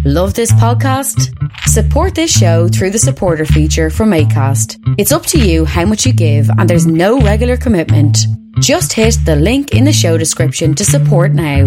Love this podcast? Support this show through the supporter feature from Acast. It's up to you how much you give and there's no regular commitment. Just hit the link in the show description to support now.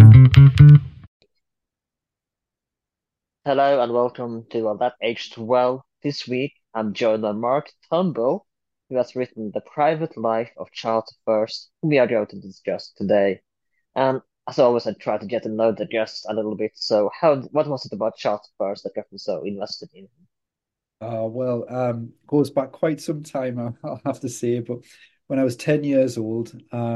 Hello and welcome to That Aged Well. This week I'm joined by Mark Turnbull, who has written The Private Life of Charles I, whom we are going to discuss today. And as always, I try to get to know the guest a little bit. So, what was it about Charles I that got you so invested in him? Goes back quite some time, I'll have to say. But when I was 10 years old,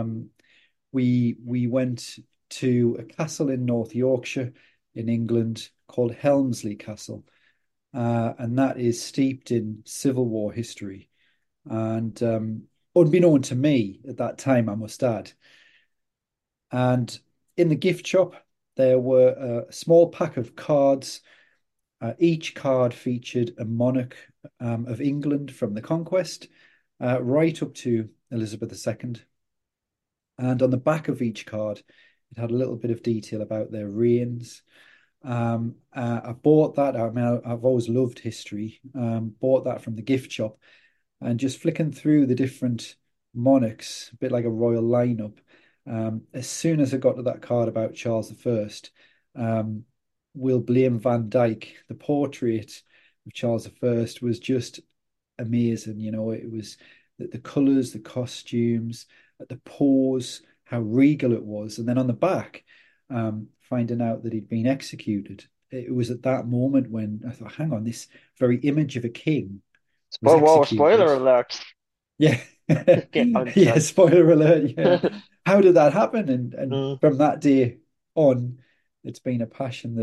we went to a castle in North Yorkshire in England called Helmsley Castle, and that is steeped in Civil War history. And unbeknown to me at that time, I must add. And in the gift shop, there were a small pack of cards. Each card featured a monarch of England from the conquest, right up to Elizabeth II. And on the back of each card, it had a little bit of detail about their reigns. I bought that. I mean, I've always loved history. Bought that from the gift shop, and just flicking through the different monarchs, a bit like a royal lineup. As soon as I got to that card about Charles I, William Van Dyke, the portrait of Charles I was just amazing. You know, it was the colours, the costumes, the pose, how regal it was. And then on the back, finding out that he'd been executed. It was at that moment when I thought, hang on, this very image of a king was Whoa, executed. spoiler alert! Yeah. Okay, Yeah, spoiler alert. Yeah. How did that happen? And Mm. from that day on, it's been a passion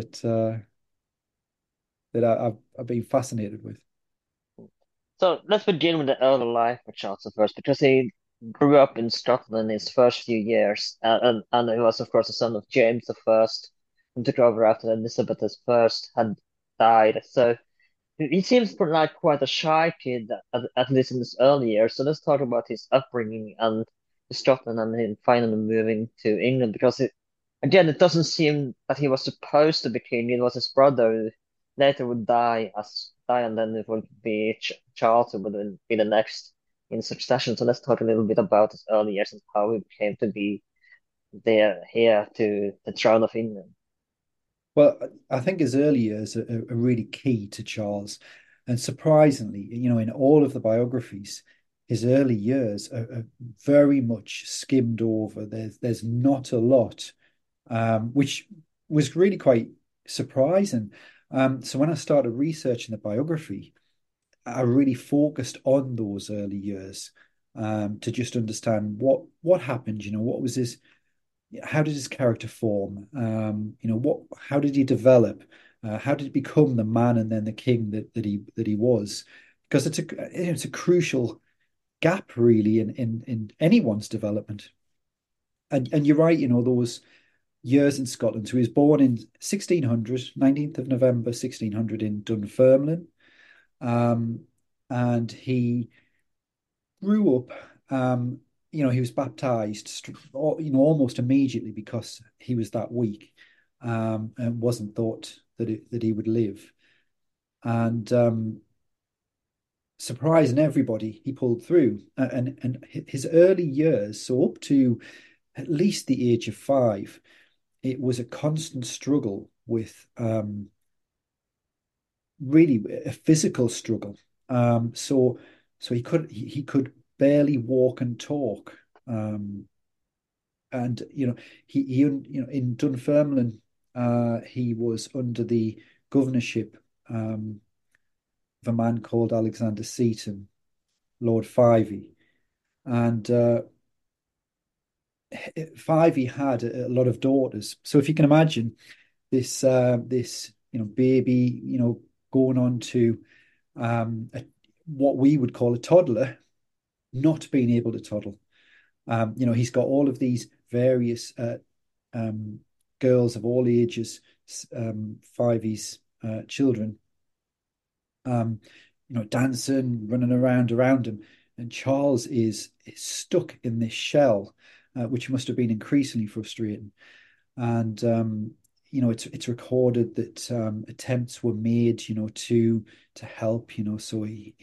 that I've been fascinated with. So let's begin with the early life of Charles I, because he grew up in Scotland in his first few years, and he was, of course, the son of James I, who took over after Elizabeth I had died. So he seems like quite a shy kid, at least in his early years. So let's talk about his upbringing and Scotland and him finally moving to England, because it doesn't seem that he was supposed to be king. It was his brother who later would die, and then it would be Charles who would then be the next in succession. So let's talk a little bit about his early years and how he came to be there here to the throne of England. Well, I think his early years are really key to Charles. And surprisingly, you know, in all of the biographies, his early years are very much skimmed over. There's not a lot, which was really quite surprising. So when I started researching the biography, I really focused on those early years, to just understand what happened. You know, what was his how did his character form? How did he develop? How did he become the man and then the king that he was? Because it's a crucial gap really in anyone's development. And you're right, you know, those years in Scotland. So he was born in 1600, 19th of November 1600 in Dunfermline. Um, and he grew up. He was baptized, almost immediately because he was that weak, and wasn't thought that he would live. And surprising everybody, he pulled through. And his early years, so up to at least the age of 5, it was a constant struggle with really a physical struggle. So he could barely walk and talk. And in Dunfermline, he was under the governorship of a man called Alexander Seton, Lord Fyvie, and Fyvie had a lot of daughters. So if you can imagine this baby going on to what we would call a toddler, not being able to toddle. He's got all of these various girls of all ages, Fyvie's children, dancing, running around him. And Charles is stuck in this shell, which must have been increasingly frustrating. And it's recorded that attempts were made, to help, so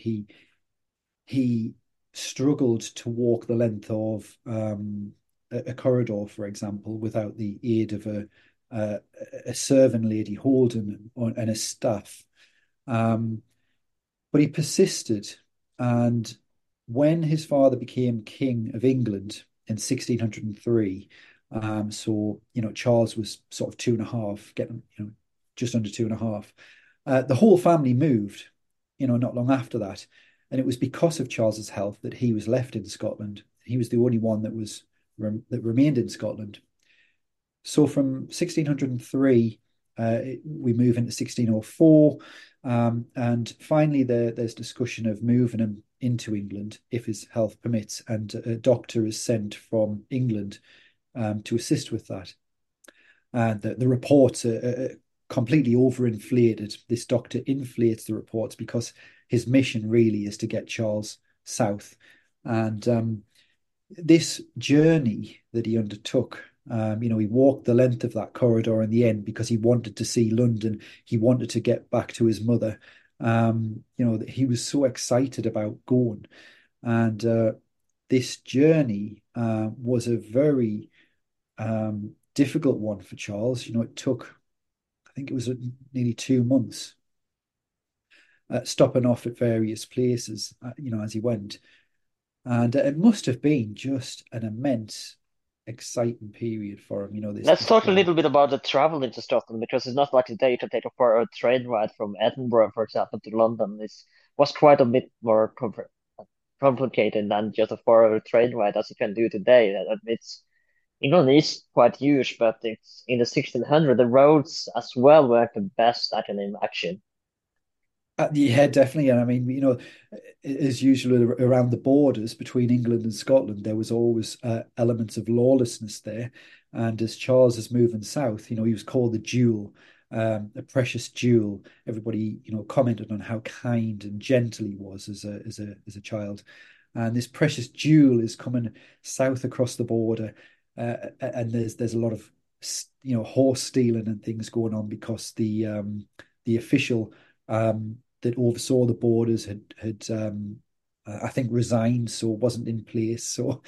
he struggled to walk the length of a corridor, for example, without the aid of a, a servant lady holding and a staff. Um, but he persisted, and when his father became King of England in 1603, so Charles was sort of two and a half, getting just under two and a half. The whole family moved, not long after that, and it was because of Charles's health that he was left in Scotland. He was the only one that remained in Scotland. So from 1603, we move into 1604, and finally there's discussion of moving him into England if his health permits, and a doctor is sent from England to assist with that. And the reports are completely overinflated. This doctor inflates the reports because his mission really is to get Charles south. And this journey that he undertook, he walked the length of that corridor in the end because he wanted to see London. He wanted to get back to his mother. He was so excited about going. And this journey was a very difficult one for Charles. It took, I think it was nearly 2 months, stopping off at various places, as he went. And it must have been just an immense, exciting period for him. Let's talk a little bit about the travel into Scotland, because it's not like today to take a train ride from Edinburgh, for example, to London. It was quite a bit more complicated than just a 4 hour train ride as you can do today. England is quite huge, but it's in the 1600s, the roads as well weren't the best I can imagine. Yeah, definitely. And I mean, as usual around the borders between England and Scotland, there was always elements of lawlessness there. And as Charles is moving south, he was called the Jewel, a precious jewel. Everybody, commented on how kind and gentle he was as a child. And this precious jewel is coming south across the border, and there's a lot of horse stealing and things going on because the official that oversaw the borders had I think resigned, so wasn't in place. So,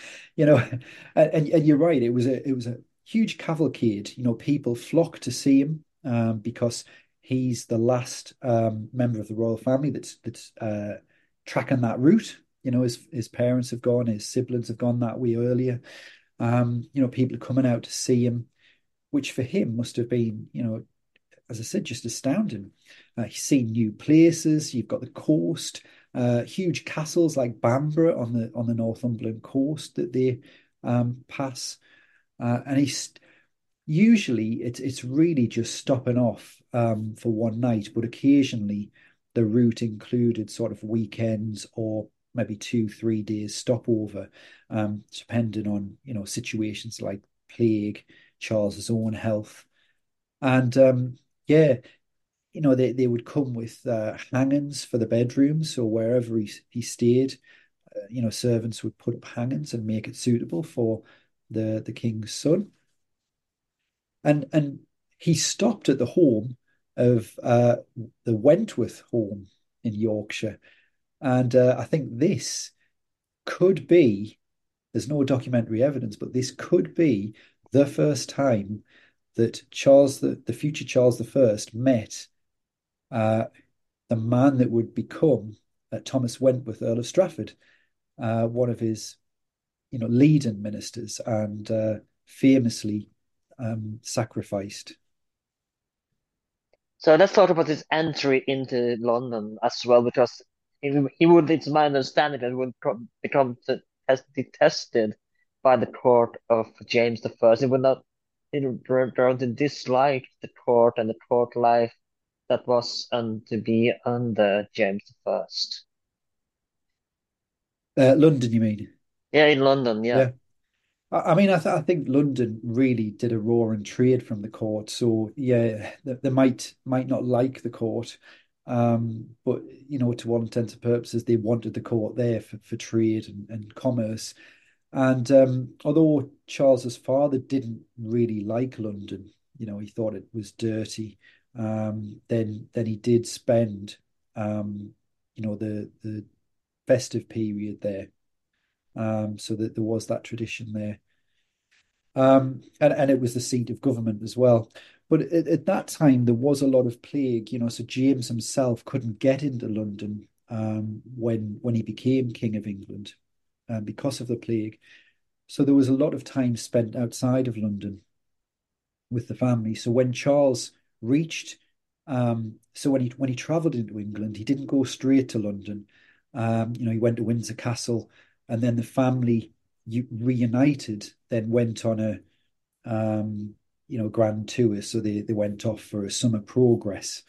and you're right, it was a huge cavalcade. People flocked to see him because he's the last member of the royal family that's tracking that route. His parents have gone, his siblings have gone that way earlier. People are coming out to see him, which for him must have been, as I said, just astounding. He's seen new places. You've got the coast, huge castles like Bamborough on the Northumberland coast that they pass, and he's usually it's really just stopping off for one night, but occasionally the route included sort of weekends or maybe 2-3 days stopover, depending on situations like plague, Charles's own health, and yeah, they would come with hangings for the bedrooms. So wherever he stayed, servants would put up hangings and make it suitable for the king's son. And he stopped at the home of the Wentworth home in Yorkshire. And I think this could be, there's no documentary evidence, but this could be the first time that Charles, the future Charles I, met the man that would become Thomas Wentworth, Earl of Strafford, one of his, leading ministers, and famously sacrificed. So let's talk about his entry into London as well, because he would, it's my understanding, that he would become detested by the court of James I. He would not, he learned to dislike the court and the court life that was to be under James I. London, you mean? Yeah, in London, yeah. Yeah. I mean, I think London really did a roaring trade from the court. So yeah, they might not like the court, but to all intents and purposes, they wanted the court there for trade and commerce. And although Charles's father didn't really like London, he thought it was dirty. Then he did spend the festive period there. So that there was that tradition there. And it was the seat of government as well. But at that time, there was a lot of plague, so James himself couldn't get into London when he became King of England because of the plague. So there was a lot of time spent outside of London with the family. So when Charles reached, so when he travelled into England, he didn't go straight to London. He went to Windsor Castle, and then the family reunited, then went on a grand tour. So they went off for a summer progress.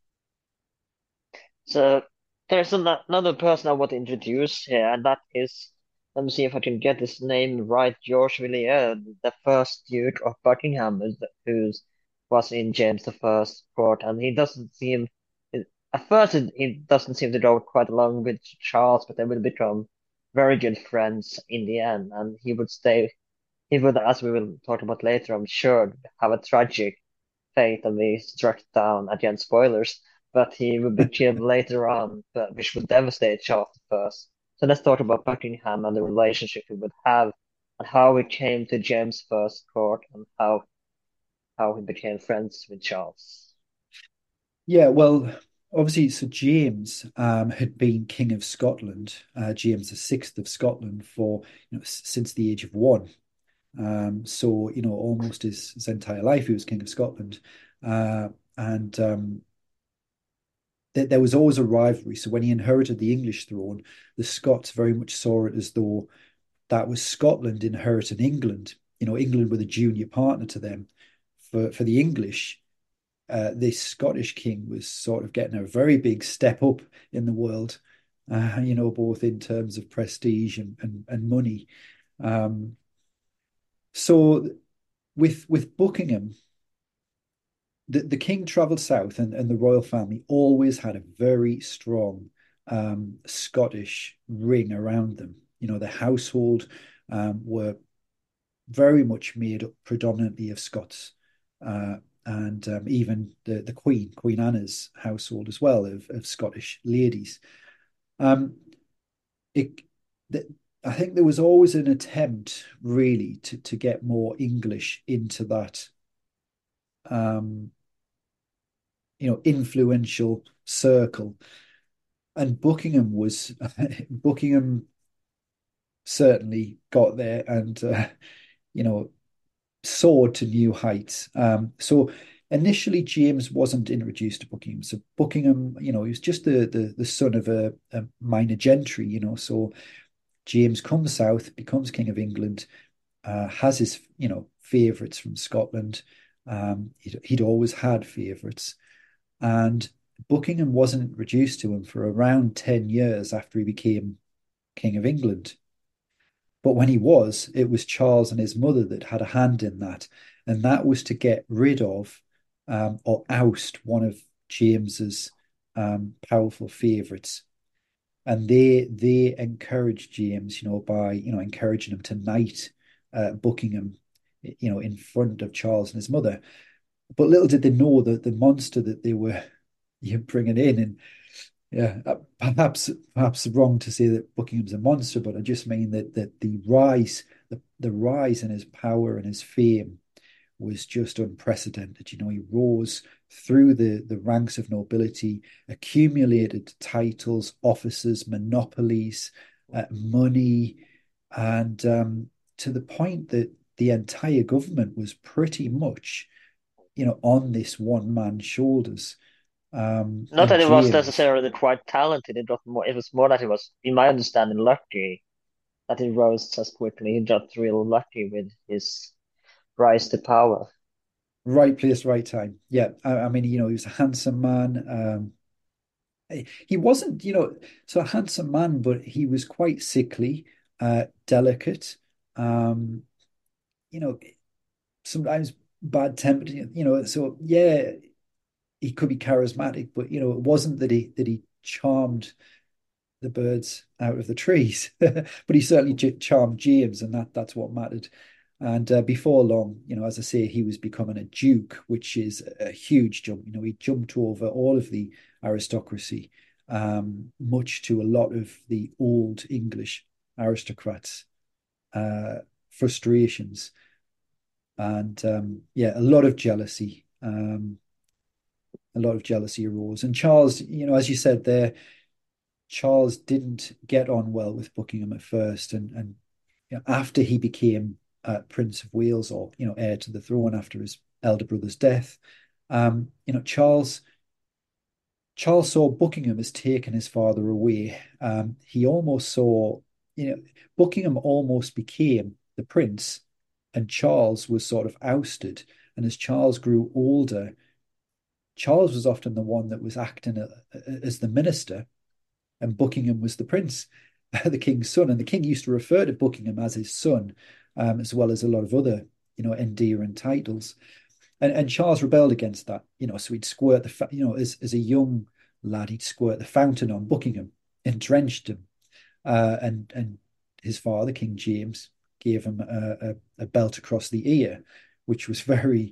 So there's another person I want to introduce here, and that is, let me see if I can get his name right, George Villiers, the first Duke of Buckingham, who was in James the First court, and he doesn't seem, at first he doesn't seem to go quite along with Charles, but they will become very good friends in the end, and he would, as we will talk about later, I'm sure, have a tragic fate and be struck down, again, spoilers, but he would be killed later on, which would devastate Charles first. So let's talk about Buckingham and the relationship he would have, and how he came to James First court, and how he became friends with Charles. Yeah, well, obviously, so James had been King of Scotland, James the Sixth of Scotland, for since the age of 1. So almost his entire life he was King of Scotland, and there was always a rivalry. So when he inherited the English throne, the Scots very much saw it as though that was Scotland inheriting England. England were the junior partner to them. For the English, this Scottish king was sort of getting a very big step up in the world, both in terms of prestige and money. So with Buckingham, the king travelled south, and the royal family always had a very strong Scottish ring around them. The household were very much made up predominantly of Scots, and even the Queen Anne's household as well, of Scottish ladies. It, I think there was always an attempt, really, to get more English into that influential circle. And Buckingham certainly got there, and soared to new heights. So initially James wasn't introduced to Buckingham. So Buckingham, he was just the son of a minor gentry, so James comes south, becomes King of England, has his favourites from Scotland. He'd always had favourites, and Buckingham wasn't introduced to him for around 10 years after he became King of England. But when he was, it was Charles and his mother that had a hand in that, and that was to get rid of or oust one of James's powerful favourites. And they encouraged James, by encouraging him to knight Buckingham, in front of Charles and his mother. But little did they know that the monster that they were bringing in, and yeah, perhaps wrong to say that Buckingham's a monster, but I just mean that the rise in his power and his fame was just unprecedented. He rose through the ranks of nobility, accumulated titles, offices, monopolies, money, and to the point that the entire government was pretty much, on this one man's shoulders. Not And that he was James, necessarily quite talented, it was more that he was, in my understanding, lucky that he rose as quickly. He got real lucky with his rise to power. right place, right time. Yeah, I mean, he was a handsome man. He wasn't, so a handsome man, but he was quite sickly, delicate. Um, you know, Sometimes bad-tempered. So yeah, he could be charismatic, but it wasn't that he charmed the birds out of the trees, but he certainly charmed James, and that's what mattered. And before long, as I say, he was becoming a duke, which is a huge jump. He jumped over all of the aristocracy, much to a lot of the old English aristocrats' uh, frustrations. And yeah, a lot of jealousy. A lot of jealousy arose. And Charles, as you said there, Charles didn't get on well with Buckingham at first, and after he became Prince of Wales, or heir to the throne after his elder brother's death, Charles saw Buckingham as taking his father away. He almost saw, Buckingham almost became the prince, and Charles was sort of ousted. And as Charles grew older, Charles was often the one that was acting as the minister, and Buckingham was the prince, the king's son. And the king used to refer to Buckingham as his son, as well as a lot of other, endearing titles. And Charles rebelled against that, so he'd squirt as a young lad, he'd squirt the fountain on Buckingham and drenched him. And his father, King James, gave him a belt across the ear, which was very,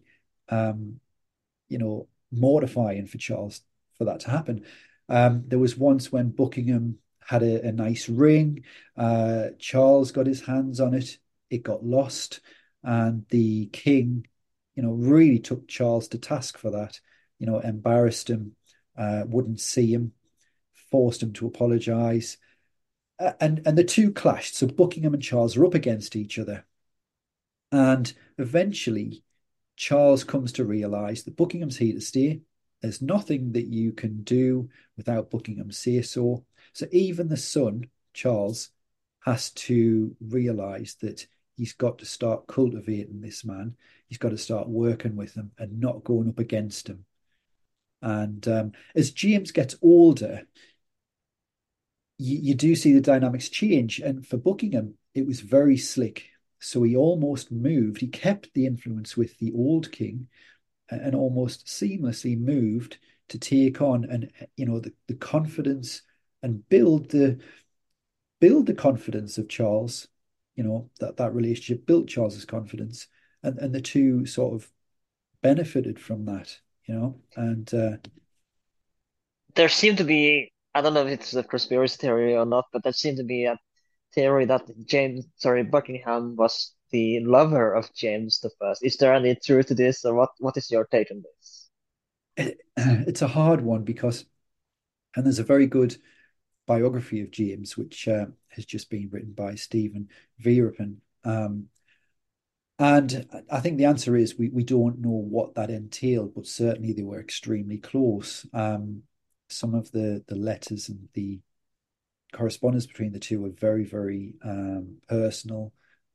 mortifying for Charles for that to happen. There was once when Buckingham had a nice ring. Charles got his hands on it. It got lost, and the king, really took Charles to task for that. Embarrassed him, wouldn't see him, forced him to apologize, and the two clashed. So Buckingham and Charles are up against each other, and eventually Charles comes to realize that Buckingham's here to stay. There's nothing that you can do without Buckingham say so. So even the son, Charles, has to realize that he's got to start cultivating this man. He's got to start working with him and not going up against him. And as James gets older, you do see the dynamics change. And for Buckingham, it was very slick. So he almost moved. He kept the influence with the old king, and almost seamlessly moved to take on the confidence and build the confidence of Charles. That relationship built Charles's confidence, and the two sort of benefited from that. And There seemed to be, I don't know if it's a conspiracy theory or not, but there seemed to be a theory that Buckingham was the lover of James the First. Is there any truth to this, or what is your take on this? it's a hard one and there's a very good biography of James, which has just been written by Stephen Vierepan. And I think the answer is we don't know what that entailed, but certainly they were extremely close. Some of the letters and the correspondence between the two were very, very personal.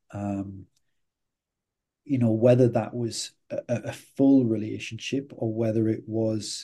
Whether that was a full relationship or whether it was,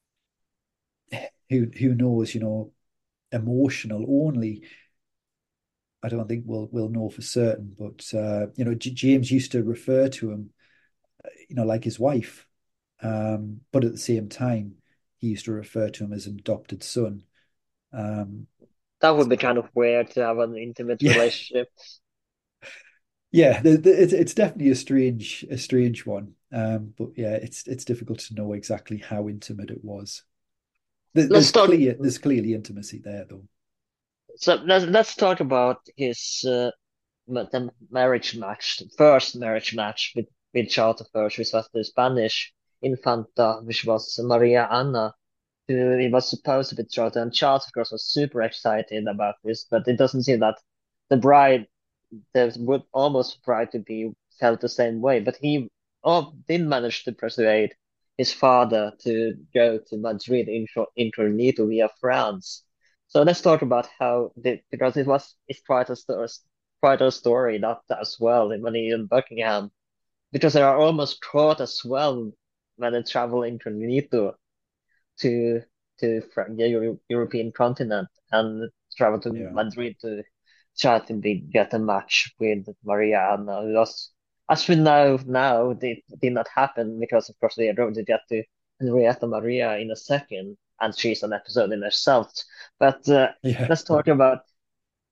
who knows, emotional only. I don't think we'll know for certain, but James used to refer to him, like his wife, but at the same time, he used to refer to him as an adopted son. Um, That would be kind of weird to have an intimate yeah, relationship. yeah, it's definitely a strange one. But yeah, it's difficult to know exactly how intimate it was. Let's talk. There's clearly intimacy there, though. So let's talk about his the marriage match, the first marriage match with Charles I, which was the Spanish Infanta, which was Maria Anna, who he was supposed to betroth. And Charles, of course, was super excited about this, but it doesn't seem that the bride, the would almost bride to be felt the same way. But he did manage to persuade his father to go to Madrid incognito via France. So let's talk about because it's quite a story that as well when he in Buckingham, because they are almost caught as well when they travel incognito to from the European continent and travel to Yeah, Madrid to try to get a match with Maria Anna, who was, as we know now, it did not happen because, of course, we are going to get to Henrietta Maria in a second, and she's an episode in herself. But yeah. let's talk about.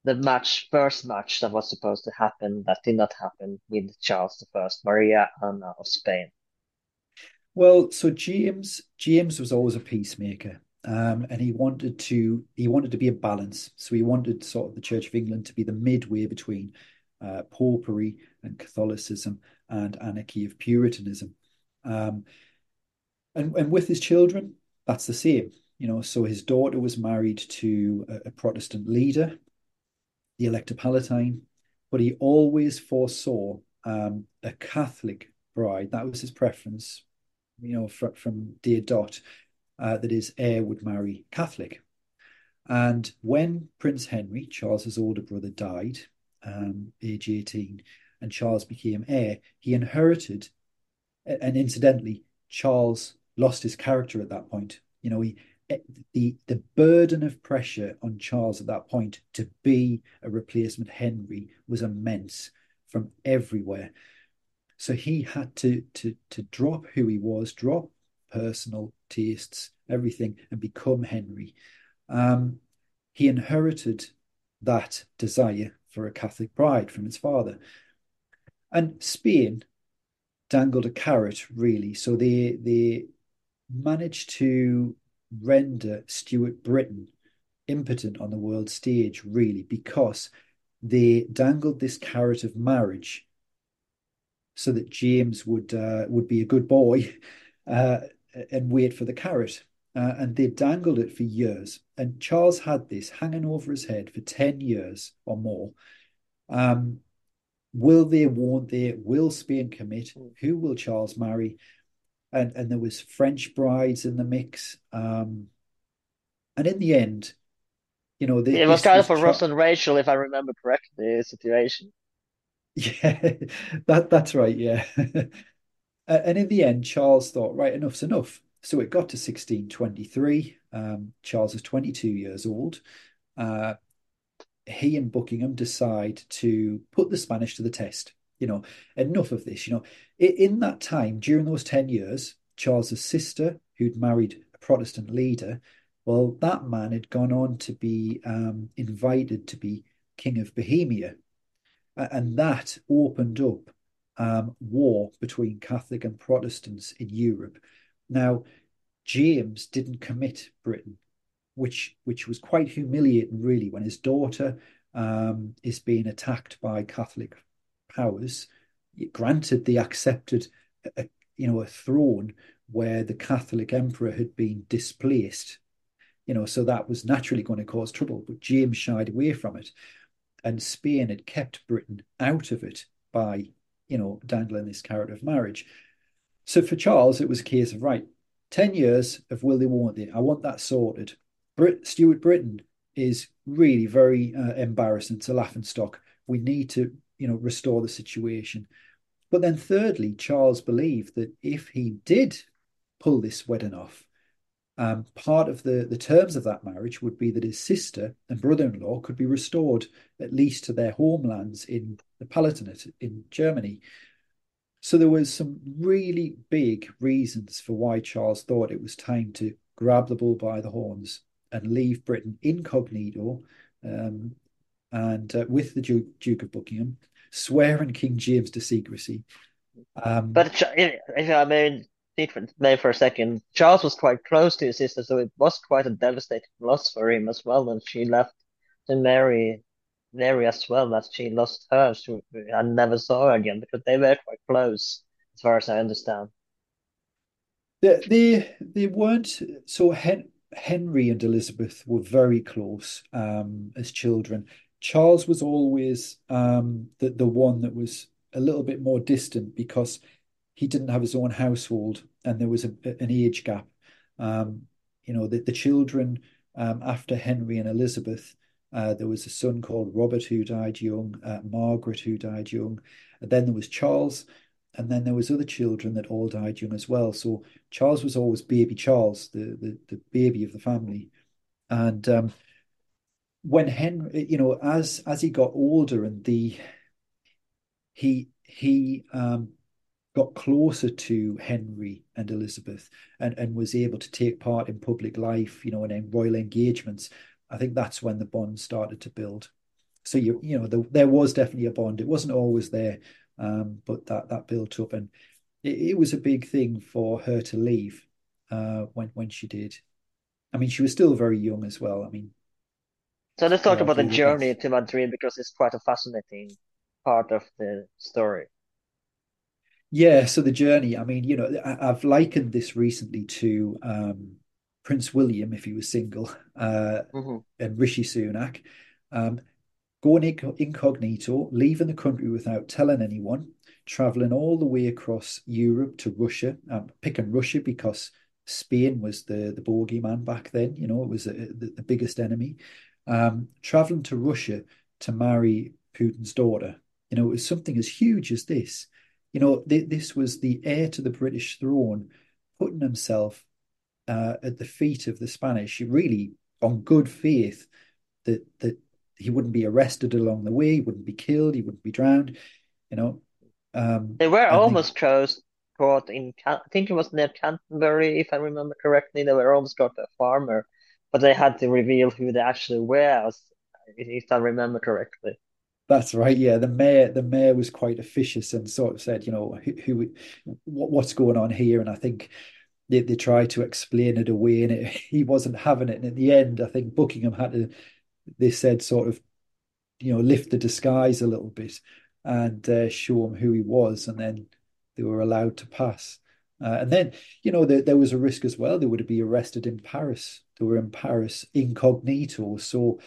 first match that was supposed to happen that did not happen with Charles I, Maria Anna of Spain. Well, so James was always a peacemaker, and he wanted to be a balance. So he wanted sort of the Church of England to be the midway between popery and Catholicism and anarchy of Puritanism. Um, and with his children, that's the same. So his daughter was married to a Protestant leader, the Elector Palatine, but he always foresaw a Catholic bride. That was his preference, from day dot, that his heir would marry Catholic. And when Prince Henry, Charles's older brother, died, age 18, and Charles became heir, he inherited, and incidentally, Charles lost his character at that point. The burden of pressure on Charles at that point to be a replacement Henry was immense from everywhere. So he had to drop who he was, drop personal tastes, everything, and become Henry. He inherited that desire for a Catholic bride from his father. And Spain dangled a carrot, really. So they managed to render Stuart Britain impotent on the world stage, really, because they dangled this carrot of marriage so that James would be a good boy and wait for the carrot. And they dangled it for years. And Charles had this hanging over his head for 10 years or more. Will they, won't they? Will Spain commit? Who will Charles marry? And there was French brides in the mix. And in the end, It was this kind was of a Ross and Rachel, if I remember correctly, the situation. Yeah, that's right. Yeah. And in the end, Charles thought, right, enough's enough. So it got to 1623. Charles is 22 years old. Uh, he and Buckingham decide to put the Spanish to the test. Enough of this. In that time, during those 10 years, Charles's sister, who'd married a Protestant leader, well, that man had gone on to be invited to be King of Bohemia. And that opened up war between Catholic and Protestants in Europe. Now, James didn't commit Britain, which was quite humiliating, really, when his daughter is being attacked by Catholic powers. Granted, they accepted a throne where the Catholic emperor had been displaced, so that was naturally going to cause trouble. But James shied away from it, and Spain had kept Britain out of it by, dangling this carrot of marriage. So for Charles, it was a case of, right, 10 years of will they, won't they? I want that sorted. Stuart Britain is really very embarrassing. It's a laughing stock. We need to, restore the situation. But then thirdly, Charles believed that if he did pull this wedding off, part of the terms of that marriage would be that his sister and brother-in-law could be restored at least to their homelands in the Palatinate in Germany. So there was some really big reasons for why Charles thought it was time to grab the bull by the horns and leave Britain incognito, and with the Duke of Buckingham, swearing King James to secrecy. But if I may name for a second, Charles was quite close to his sister, so it was quite a devastating loss for him as well when she left to marry Mary as well, that she lost her and never saw her again because they were quite close, as far as I understand. They weren't so. Henry and Elizabeth were very close as children. Charles was always the one that was a little bit more distant because he didn't have his own household and there was an age gap. The children after Henry and Elizabeth, there was a son called Robert who died young, Margaret who died young, and then there was Charles, and then there was other children that all died young as well. So Charles was always baby Charles, the baby of the family. And when Henry, as he got older and he got closer to Henry and Elizabeth and was able to take part in public life, and in royal engagements, I think that's when the bond started to build. So there was definitely a bond. It wasn't always there, but that built up, and it was a big thing for her to leave when she did. I mean, she was still very young as well. I mean, So let's they talk about the argue that journey that's to Madrid because it's quite a fascinating part of the story. yeah. So the journey. I mean, I've likened this recently to Prince William if he was single, Hmm. and Rishi Sunak. Um, Going incognito, leaving the country without telling anyone, traveling all the way across Europe to Russia, picking Russia because Spain was the bogeyman back then, it was the biggest enemy. Traveling to Russia to marry Putin's daughter, it was something as huge as this. This was the heir to the British throne, putting himself at the feet of the Spanish, really on good faith that he wouldn't be arrested along the way, he wouldn't be killed, he wouldn't be drowned, you know. They were And they almost caught in, I think it was near Canterbury, if I remember correctly. They were almost caught by a farmer, but they had to reveal who they actually were, if I remember correctly. That's right, yeah. The mayor was quite officious and sort of said, what's going on here? And I think they tried to explain it away, and he wasn't having it. And at the end, I think Buckingham had to. They said sort of lift the disguise a little bit and show him who he was, and then they were allowed to pass. And then, there was a risk as well. They would be arrested in Paris. They were in Paris incognito, so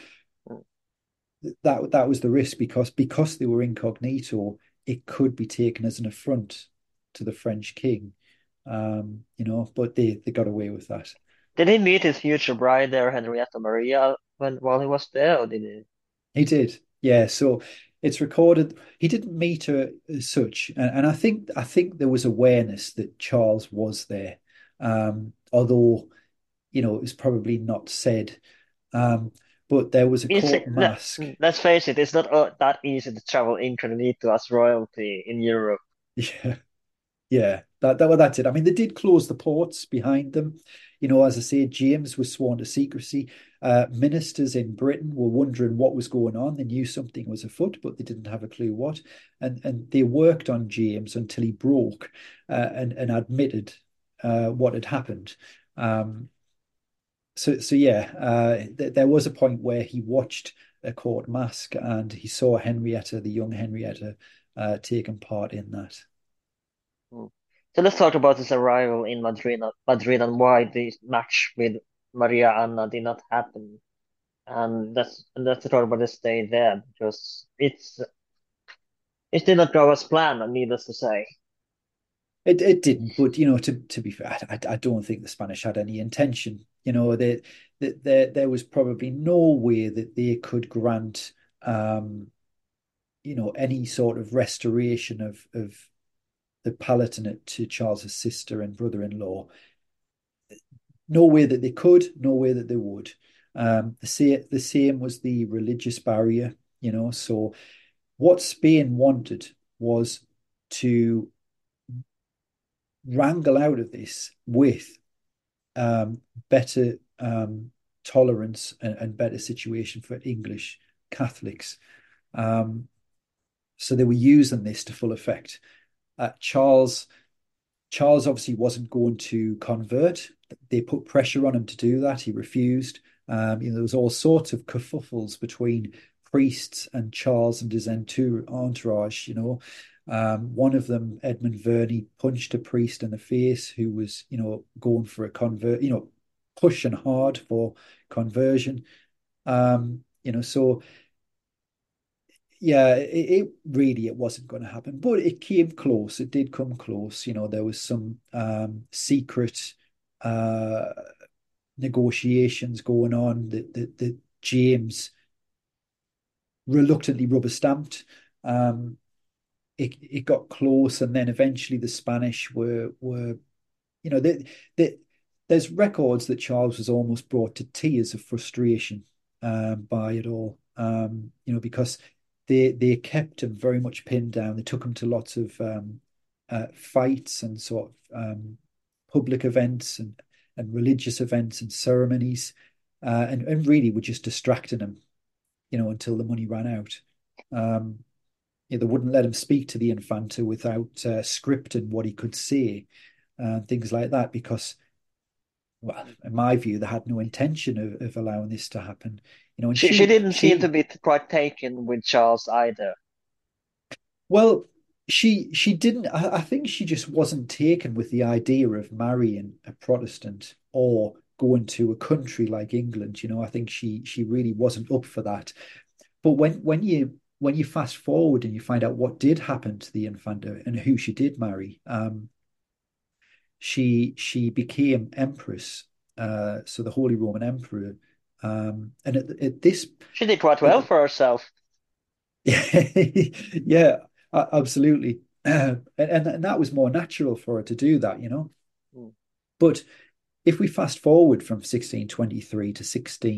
that was the risk because they were incognito. It could be taken as an affront to the French king, But they got away with that. Did he meet his future bride there, Henrietta Maria, while he was there, or did he? He did, yeah. So it's recorded. He didn't meet her as such, and I think there was awareness that Charles was there, although it was probably not said. Um, but there was a It's, court masque. let's face it, it's not that easy to travel incognito as royalty in Europe. Yeah, yeah. Well, that's it. I mean, they did close the ports behind them. As I say, James was sworn to secrecy. Ministers in Britain were wondering what was going on. They knew something was afoot, but they didn't have a clue what. And they worked on James until he broke and admitted what had happened. Um, so yeah, there was a point where he watched a court masque and he saw Henrietta, the young Henrietta, taking part in that. Hmm. So let's talk about his arrival in Madrid and why this match with Maria Anna did not happen. And let's talk about the stay there because it did not go as planned, needless to say. It didn't, but to be fair, I don't think the Spanish had any intention. There was probably no way that they could grant any sort of restoration of the Palatinate to Charles's sister and brother-in-law. No way that they could, no way that they would. The same was the religious barrier. So what Spain wanted was to wrangle out of this with better tolerance and better situation for English Catholics. Um, so they were using this to full effect. Charles obviously wasn't going to convert. They put pressure on him to do that. He refused. There was all sorts of kerfuffles between priests and Charles and his entourage. One of them, Edmund Verney, punched a priest in the face who was, going for a convert, pushing hard for conversion. So yeah, it really it wasn't going to happen, but it came close. It did come close. There was some secret uh, negotiations going on that James reluctantly rubber stamped. It got close, and then eventually the Spanish were there's records that Charles was almost brought to tears of frustration by it all. Because they kept him very much pinned down. They took him to lots of fights and sort of public events and religious events and ceremonies, and really were just distracting him. until the money ran out. Um, they wouldn't let him speak to the Infanta without scripting what he could say and things like that because, well, in my view, they had no intention of allowing this to happen. And She didn't seem to she be quite taken with Charles either. well, she didn't. I think she just wasn't taken with the idea of marrying a Protestant or going to a country like England. I think she really wasn't up for that. But when you fast forward and you find out what did happen to the Infanta and who she did marry, she became empress, so the Holy Roman Emperor. And at this, She did quite at well for herself. yeah, absolutely. And that was more natural for her to do that. Mm. But if we fast forward from 1623 to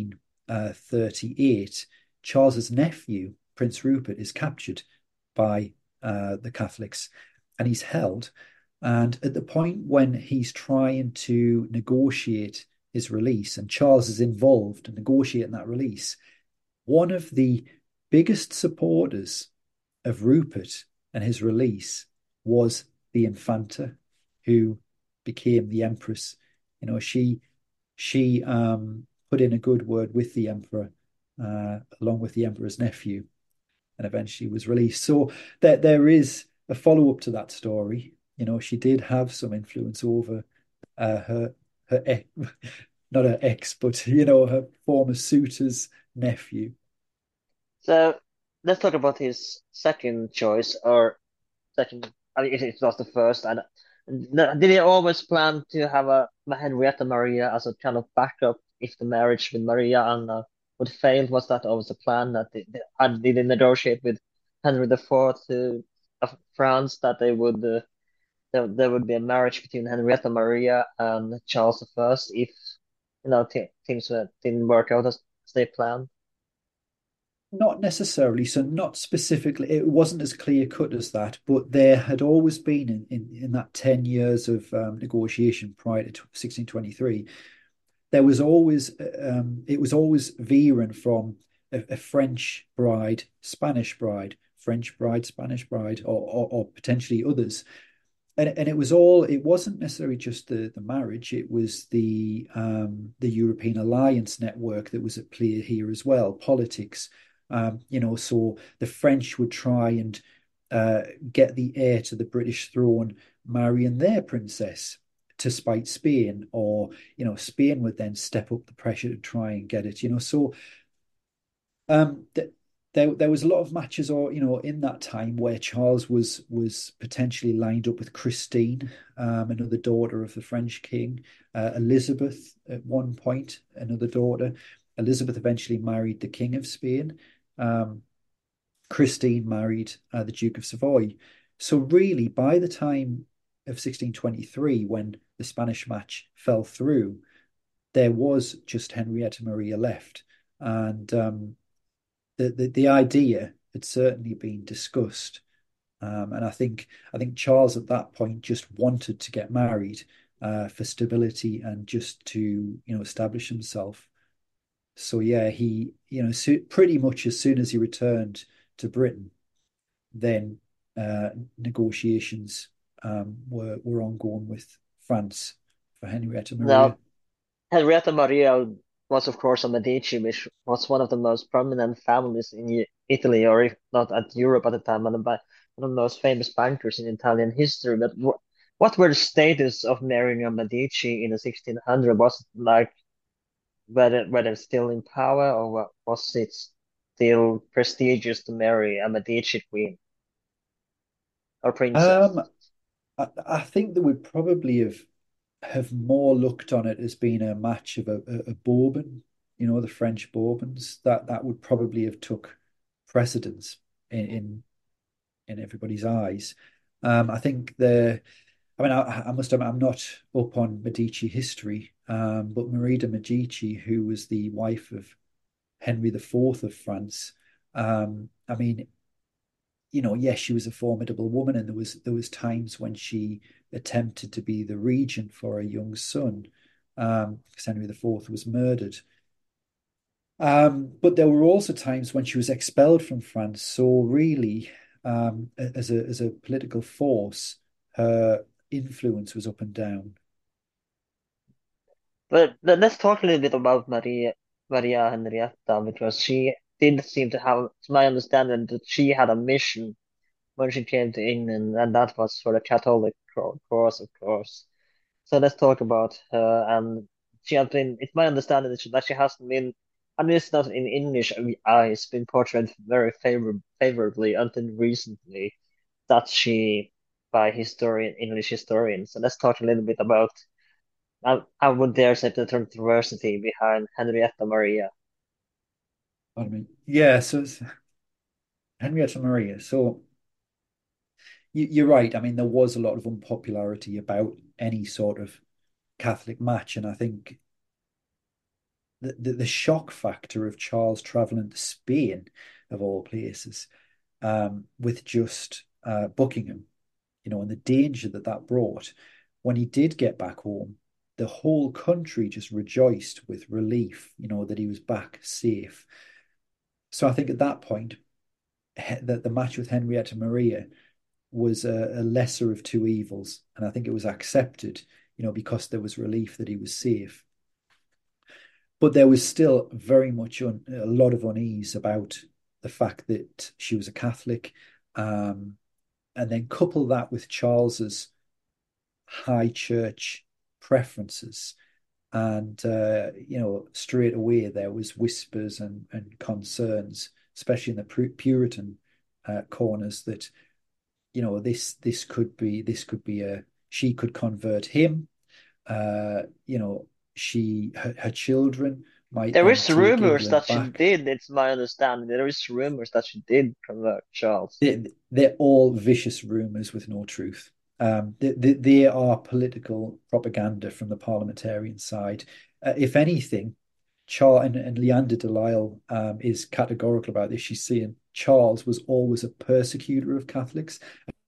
1638, Charles's nephew, Prince Rupert, is captured by the Catholics and he's held. And at the point when he's trying to negotiate his release, and Charles is involved in negotiating that release, one of the biggest supporters of Rupert and his release was the Infanta, who became the Empress. She put in a good word with the Emperor, along with the Emperor's nephew, and eventually was released. So there is a follow up to that story. She did have some influence over her ex, not her ex, but her former suitor's nephew. So let's talk about his second choice, or second. I mean, it was the first. And did he always plan to have a Henrietta Maria as a kind of backup if the marriage with Maria Anna would fail? Was that always a plan that did they negotiate with Henry IV of France that there would be a marriage between Henrietta Maria and Charles I if things didn't work out as they planned? Not necessarily, so not specifically. It wasn't as clear cut as that, but there had always been in that 10 years of negotiation prior to 1623, there was always it was always veering from a French bride, Spanish bride, French bride, Spanish bride, or potentially others. And it wasn't necessarily just the marriage, it was the European alliance network that was at play here as well, politics. So the French would try and get the heir to the British throne marrying their princess to spite Spain, or Spain would then step up the pressure to try and get it. So there was a lot of matches, or in that time where Charles was potentially lined up with Christine, another daughter of the French king, Elizabeth at one point, another daughter. Elizabeth eventually married the King of Spain. Christine married the Duke of Savoy. So really, by the time of 1623, when the Spanish match fell through, there was just Henrietta Maria left, and the idea had certainly been discussed, and I think Charles at that point just wanted to get married for stability and just to establish himself. So yeah, pretty much as soon as he returned to Britain, then negotiations were ongoing with France for Henrietta Maria. Now, Henrietta Maria was, of course, a Medici, which was one of the most prominent families in Italy, or if not at Europe at the time, and one of the most famous bankers in Italian history. But what were the status of marrying a Medici in the 1600s? Was it like whether still in power, or was it still prestigious to marry a Medici queen or princess? Um, I think they would probably have more looked on it as being a match of a Bourbon, the French Bourbons. That would probably have took precedence in everybody's eyes. I think I must admit, I'm not up on Medici history, but Marie de Medici, who was the wife of Henry IV of France, I mean, yes, she was a formidable woman, and there was times when she attempted to be the regent for a young son, because Henry IV was murdered. But there were also times when she was expelled from France. So really, as a political force, her influence was up and down. But let's talk a little bit about Maria Henrietta, because she did seem to have, to my understanding, that she had a mission when she came to England, and that was for the Catholic cause, of course. So let's talk about her. And she has been, it's my understanding that she hasn't been, at least not in English eyes, been portrayed very favorably until recently. That she, by English historians. So let's talk a little bit about, I would dare say, the controversy behind Henrietta Maria. Pardon me. Yeah, so it's Henrietta Maria. So you're right. I mean, there was a lot of unpopularity about any sort of Catholic match, and I think the shock factor of Charles traveling to Spain, of all places, with just Buckingham, and the danger that that brought. When he did get back home, the whole country just rejoiced with relief, that he was back safe. So I think at that point, that the match with Henrietta Maria was a lesser of two evils, and I think it was accepted, because there was relief that he was safe. But there was still very much a lot of unease about the fact that she was a Catholic, and then couple that with Charles's high church preferences, and straight away there was whispers and concerns, especially in the Puritan corners, that this could be a she could convert him. Her children might There then is take rumors England that she back. did, it's my understanding. There is rumors that she did convert Charles. They're all vicious rumors with no truth. They are political propaganda from the parliamentarian side. If anything, Charles and Leander Delisle is categorical about this. She's saying Charles was always a persecutor of Catholics,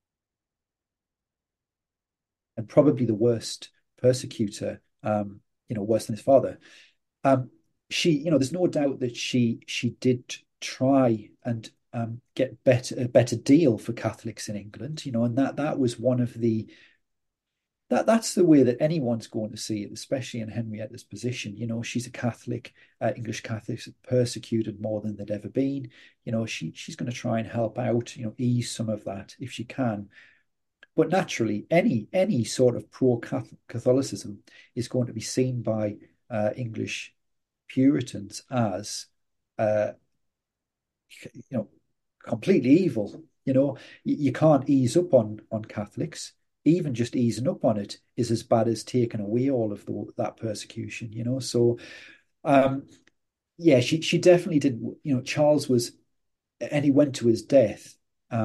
and probably the worst persecutor, worse than his father. Um, there's no doubt that she did try and get a better deal for Catholics in England, and that was one of that's the way that anyone's going to see it, especially in Henrietta's position. She's a Catholic, English Catholics persecuted more than they'd ever been. She's going to try and help out, ease some of that if she can. But naturally, any sort of pro-Catholicism is going to be seen by English Puritans as uh, completely evil. You can't ease up on Catholics. Even just easing up on it is as bad as taking away all of that persecution. So um, yeah, she definitely did. Charles was, and he went to his death.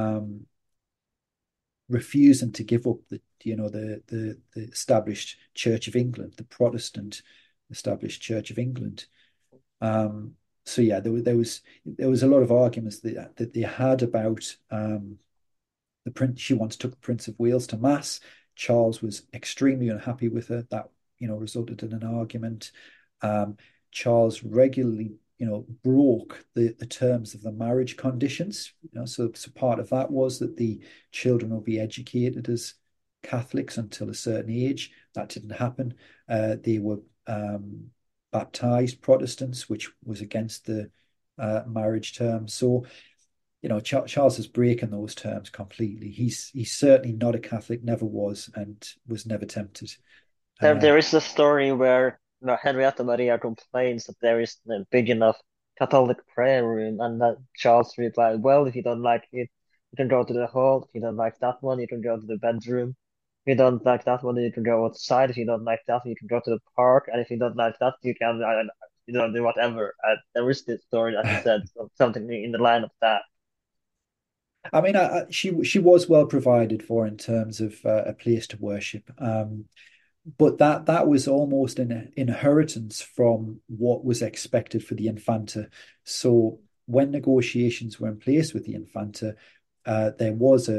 Refusing to give up the established Church of England, the Protestant established Church of England. So yeah, there was a lot of arguments that they had about the prince. She once took the Prince of Wales to mass. Charles was extremely unhappy with her. That resulted in an argument. Charles regularly broke the terms of the marriage conditions. So part of that was that the children will be educated as Catholics until a certain age. That didn't happen. They were baptized Protestants, which was against the marriage terms. So, Charles is breaking those terms completely. He's certainly not a Catholic, never was, and was never tempted. Uh, There is a story where Henrietta Maria complains that there is a big enough Catholic prayer room, and that Charles replied, "Well, if you don't like it, you can go to the hall. If you don't like that one, you can go to the bedroom. If you don't like that one, you can go outside. If you don't like that, you can go to the park. And if you don't like that, you can, do whatever." There is this story that he said something in the line of that. I mean, she was well provided for in terms of a place to worship. But that was almost an inheritance from what was expected for the Infanta. So when negotiations were in place with the Infanta, there was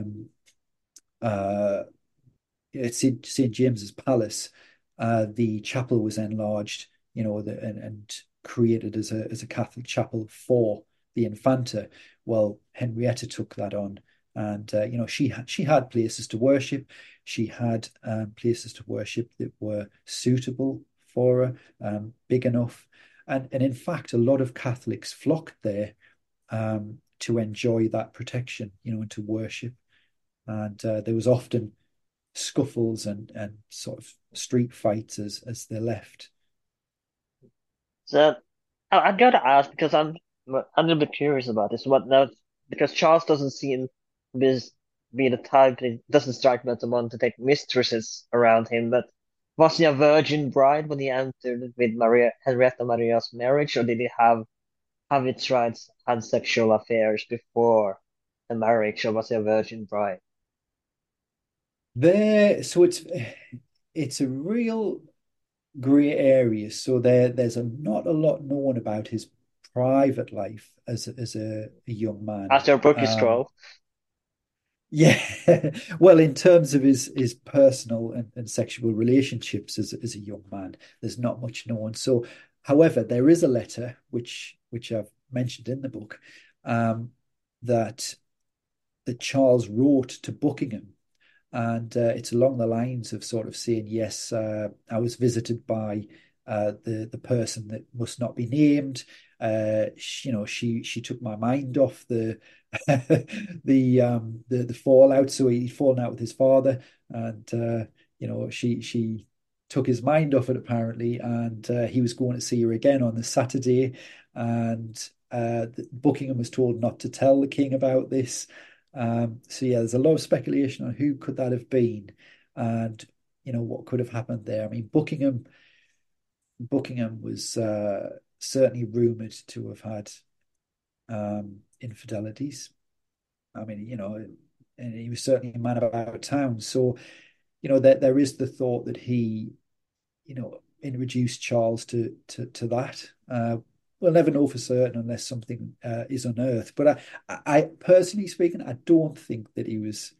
uh, at St. James's Palace, the chapel was enlarged, and created as a Catholic chapel for the Infanta. Well, Henrietta took that on, and she had places to worship. She had places to worship that were suitable for her, big enough, and in fact, a lot of Catholics flocked there to enjoy that protection, and to worship. And there was often scuffles and sort of street fights as they left. So I gotta ask because I'm a little bit curious about this. What now? Because Charles doesn't seem to be the type. It doesn't strike me as the one to take mistresses around him. But was he a virgin bride when he entered with Maria Henrietta Maria's marriage, or did he have it tried had sexual affairs before the marriage, or was he a virgin bride? So it's a real grey area. So there's not a lot known about his private life as a young man. After book is scroll. Yeah, well, in terms of his personal and sexual relationships as a young man, there's not much known. So, however, there is a letter which I've mentioned in the book, that Charles wrote to Buckingham, and it's along the lines of sort of saying, yes, I was visited by the person that must not be named. She took my mind off the the fallout. So he'd fallen out with his father, and she took his mind off it apparently, and he was going to see her again on the Saturday, and Buckingham was told not to tell the king about this. So yeah, there's a lot of speculation on who could that have been, and what could have happened there. I mean, Buckingham was certainly rumored to have had infidelities. I mean, and he was certainly a man about town. So, there is the thought that he, introduced Charles to that. We'll never know for certain unless something is unearthed. But I personally speaking, I don't think that he was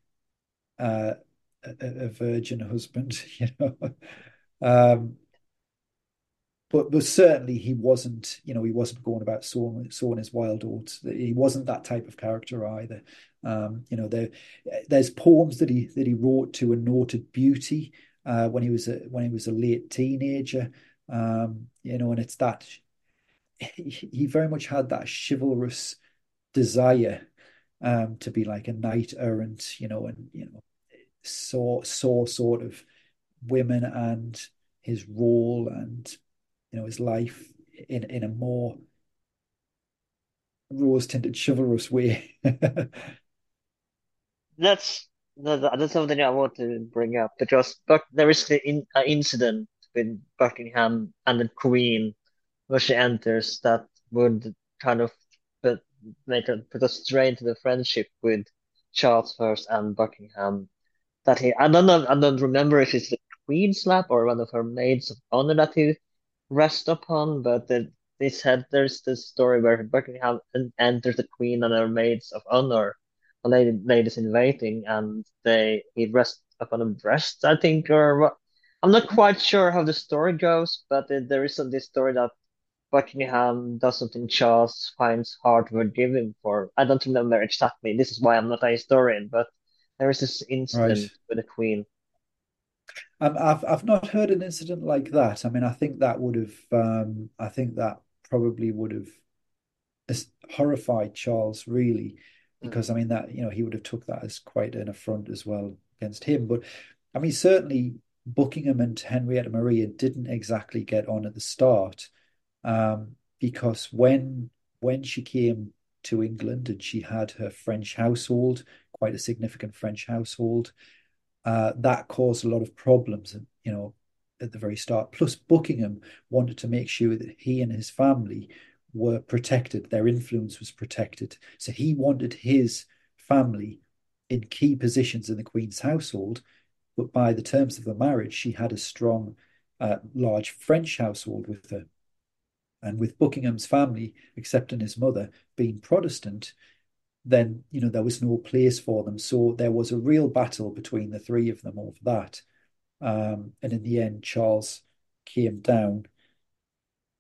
a virgin husband. Um, but certainly he wasn't, he wasn't going about sowing his wild oats. He wasn't that type of character either. There's poems that he wrote to a noted beauty when he was a late teenager. And it's that he very much had that chivalrous desire to be like a knight errant, and saw sort of women and his role and his life in a more rose-tinted chivalrous way. That's something I want to bring up because there is an incident with Buckingham and the Queen where she enters that would kind of put, put a strain to the friendship with Charles first and Buckingham. I don't know, I don't remember if it's the Queen's lap or one of her maids of honor that he rest upon, but they said there's this story where Buckingham enters the Queen and her maids of honor, the ladies in waiting, and he rests upon a breast, I think, or what. I'm not quite sure how the story goes, but there is this story that Buckingham does something Charles finds hard to forgive him for. I don't remember exactly. This is why I'm not a historian, but there is this Right. incident with the Queen. I've not heard an incident like that. I mean, I think that probably would have horrified Charles really, Mm. because I mean that he would have took that as quite an affront as well against him. But I mean, certainly Buckingham and Henrietta Maria didn't exactly get on at the start, because when she came to England and she had her French household, quite a significant French household, that caused a lot of problems, at the very start. Plus, Buckingham wanted to make sure that he and his family were protected, their influence was protected. So he wanted his family in key positions in the Queen's household, but by the terms of the marriage, she had a strong, large French household with her. And with Buckingham's family, except in his mother, being Protestant, then there was no place for them. So there was a real battle between the three of them over that. And in the end, Charles came down.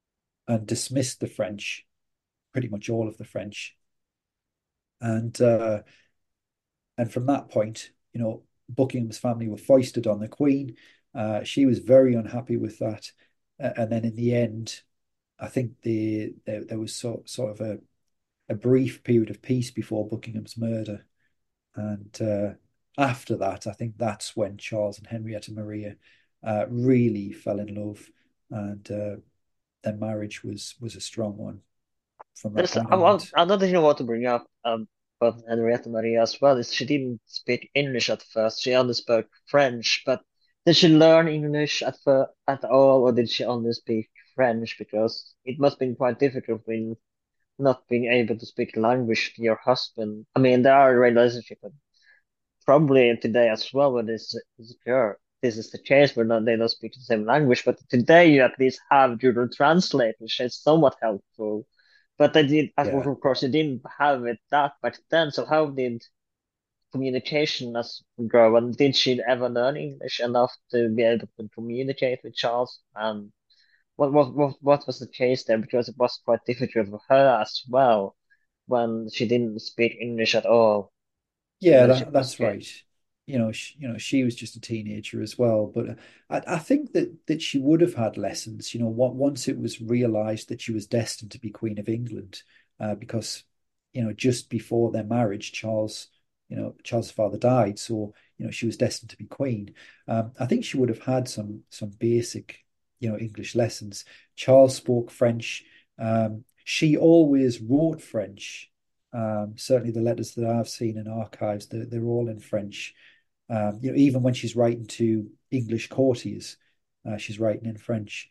and dismissed the French, pretty much all of the French. And from that point, Buckingham's family were foisted on the Queen. She was very unhappy with that. And then in the end, I think there was sort of a brief period of peace before Buckingham's murder. And after that, I think that's when Charles and Henrietta Maria really fell in love, and their marriage was a strong one from that There's point onwards. another thing I want to bring up about Henrietta Maria as well is she didn't speak English at first. She only spoke French, but did she learn English at all, or did she only speak French? Because it must have been quite difficult when not being able to speak language to your husband. I mean, there are relationships, but probably today as well, when this is the case where they don't speak the same language. But today you at least have Google Translate, which is somewhat helpful. But they did, Yeah. of course, you didn't have it that back then. So how did communication as grow? And did she ever learn English enough to be able to communicate with Charles? And what was the case there? Because it was quite difficult for her as well when she didn't speak English at all in Yeah, the first that's game. right. She was just a teenager as well. But I think that she would have had lessons. Once it was realised that she was destined to be Queen of England, because just before their marriage, Charles' father died, so she was destined to be queen. I think she would have had some basic, English lessons. Charles spoke French. She always wrote French. Certainly the letters that I've seen in archives, they're all in French. Even when she's writing to English courtiers, she's writing in French.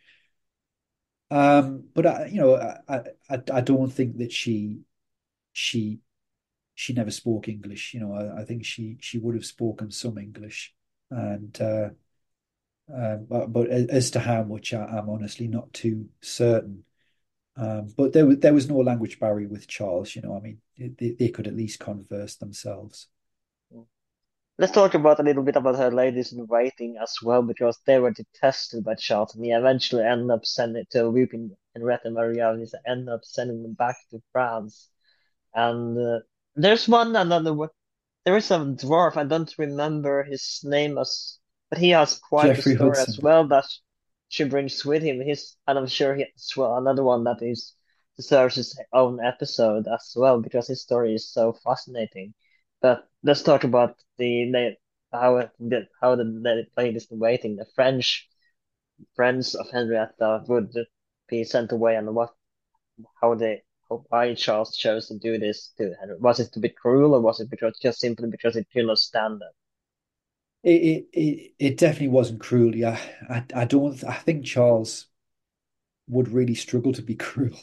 But I don't think that she she never spoke English. I think she would have spoken some English, and but as to how much, I'm honestly not too certain. But there was no language barrier with Charles. I mean, they could at least converse themselves. Let's talk about a little bit about her ladies in waiting as well, because they were detested by Charles, and he eventually ended up sending to weeping Henrietta Maria, and he ended up sending them back to France. And there's another one. There is a dwarf. I don't remember his name as, but he has quite a Geoffrey story as Hudson. well that she brings with him. And I'm sure he has well another one that is deserves his own episode as well because his story is so fascinating. But let's talk about how the ladies in waiting, the French friends of Henrietta would be sent away, and how they why Charles chose to do this to Henry. Was it to be cruel, or was it because just simply because it could not stand it? It definitely wasn't cruel. Yeah, I don't. I think Charles would really struggle to be cruel.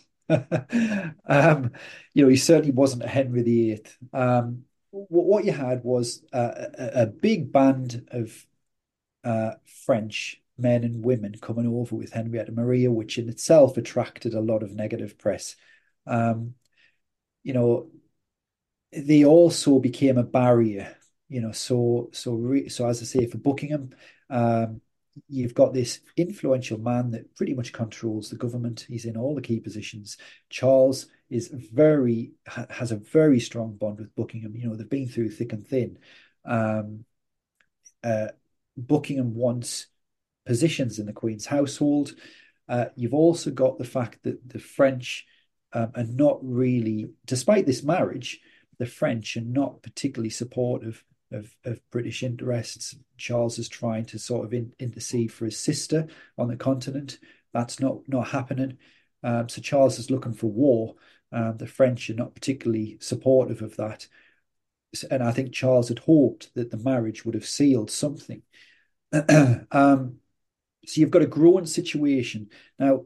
He certainly wasn't a Henry VIII. What you had was a big band of French men and women coming over with Henrietta Maria, which in itself attracted a lot of negative press. Um, you know, they also became a barrier. So as I say, for Buckingham, um, you've got this influential man that pretty much controls the government. He's in all the key positions. Charles has a very strong bond with Buckingham. They've been through thick and thin. Um, uh, Buckingham wants positions in the Queen's household. You've also got the fact that the French are not really, despite this marriage, the French are not particularly supportive of British interests. Charles is trying to sort of intercede for his sister on the continent. That's not happening. So Charles is looking for war. The French are not particularly supportive of that. And I think Charles had hoped that the marriage would have sealed something. So you've got a growing situation now.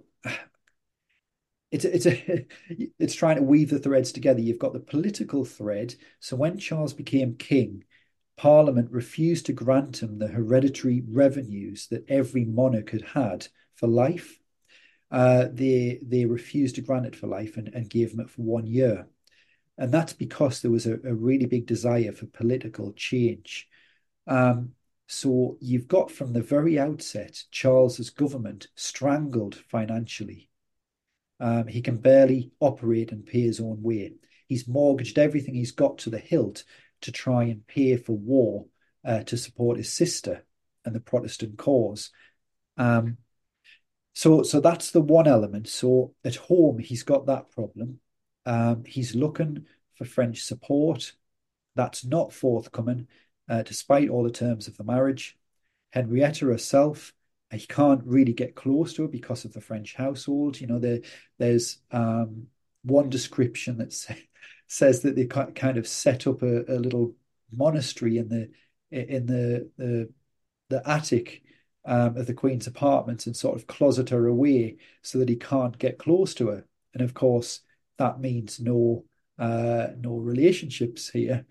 It's trying to weave the threads together. You've got the political thread. So when Charles became king, Parliament refused to grant him the hereditary revenues that every monarch had had for life. They refused to grant it for life and gave him it for 1 year. And that's because there was a really big desire for political change. So you've got from the very outset Charles's government strangled financially. He can barely operate and pay his own way. He's mortgaged everything he's got to the hilt to try and pay for war to support his sister and the Protestant cause. Um, so that's the one element. So at home, he's got that problem. He's looking for French support. That's not forthcoming, despite all the terms of the marriage. Henrietta herself, he can't really get close to her because of the French household. There's one description that says that they kind of set up a little monastery in the attic of the Queen's apartments and sort of closet her away so that he can't get close to her. And of course, that means no relationships here.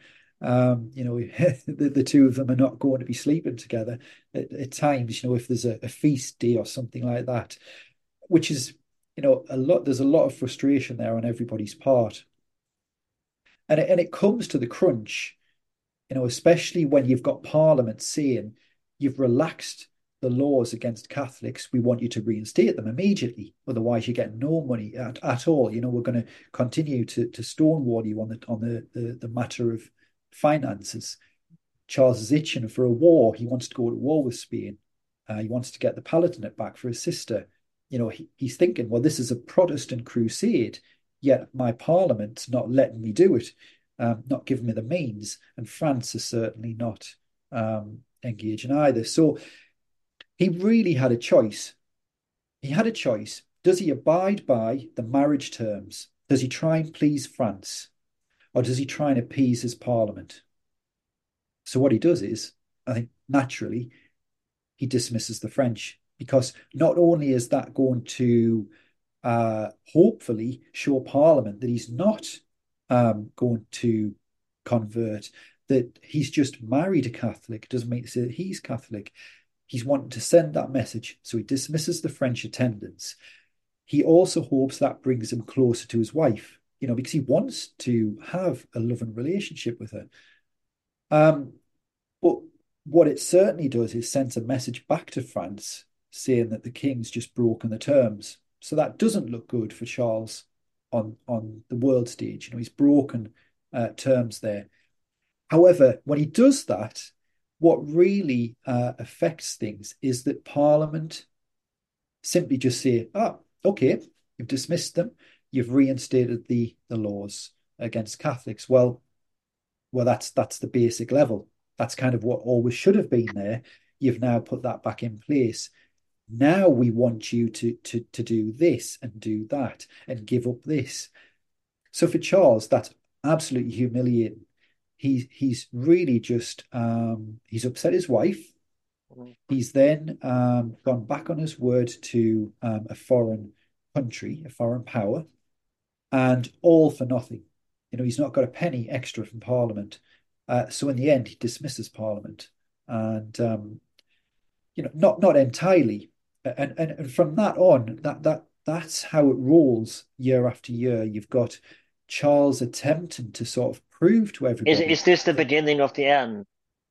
The two of them are not going to be sleeping together at times, if there's a feast day or something like that, which is, there's a lot of frustration there on everybody's part. And it comes to the crunch, especially when you've got Parliament saying you've relaxed the laws against Catholics, we want you to reinstate them immediately. Otherwise, you get no money at all. We're going to continue to stonewall you on the matter of finances. Charles is itching for a war. He wants to go to war with Spain. He wants to get the Palatinate back for his sister. He's thinking, well, this is a Protestant crusade, yet my Parliament's not letting me do it, not giving me the means, and France is certainly not engaging either. So he really had a choice. He had a choice. Does he abide by the marriage terms? Does he try and please France? Or does he try and appease his Parliament? So what he does is, I think naturally, he dismisses the French, because not only is that going to hopefully show Parliament that he's not going to convert, that he's just married a Catholic, doesn't make it say that he's Catholic. He's wanting to send that message, so he dismisses the French attendants. He also hopes that brings him closer to his wife, because he wants to have a loving relationship with her. But what it certainly does is sends a message back to France saying that the king's just broken the terms. So that doesn't look good for Charles on the world stage. He's broken terms there. However, when he does that, what really affects things is that Parliament simply just say, okay, you've dismissed them, you've reinstated the laws against Catholics. Well, that's the basic level. That's kind of what always should have been there. You've now put that back in place. Now we want you to do this and do that and give up this. So for Charles, that's absolutely humiliating. He's really just he's upset his wife. He's then gone back on his word to a foreign country, a foreign power, and all for nothing. He's not got a penny extra from Parliament. So in the end, he dismisses Parliament, and not entirely. And from that on, that's how it rolls year after year. You've got Charles attempting to sort of prove to everybody. Is this the beginning of the end?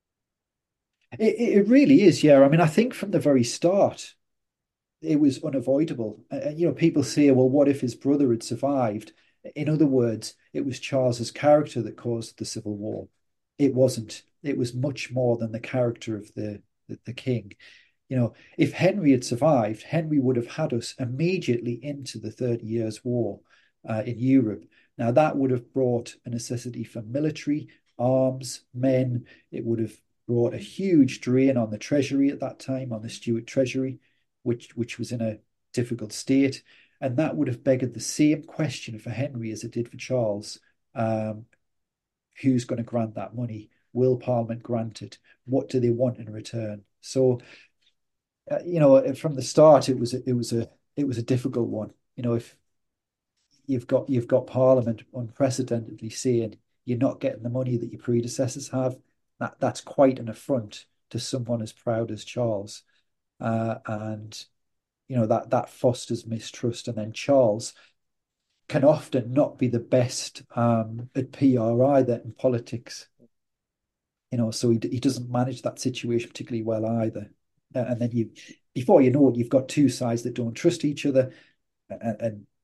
It really is, yeah. I mean, I think from the very start, it was unavoidable. People say, well, what if his brother had survived? In other words, it was Charles's character that caused the civil war. It wasn't. It was much more than the character of the king. If Henry had survived, Henry would have had us immediately into the 30 Years' War in Europe. Now, that would have brought a necessity for military, arms, men. It would have brought a huge drain on the treasury at that time, on the Stuart treasury, which was in a difficult state. And that would have begged the same question for Henry as it did for Charles. Who's going to grant that money? Will Parliament grant it? What do they want in return? So, from the start, it was a difficult one. If you've got Parliament unprecedentedly saying you're not getting the money that your predecessors have, that's quite an affront to someone as proud as Charles, and that fosters mistrust. And then Charles can often not be the best at PR either in politics. So he doesn't manage that situation particularly well either. And then before you know it, you've got two sides that don't trust each other, and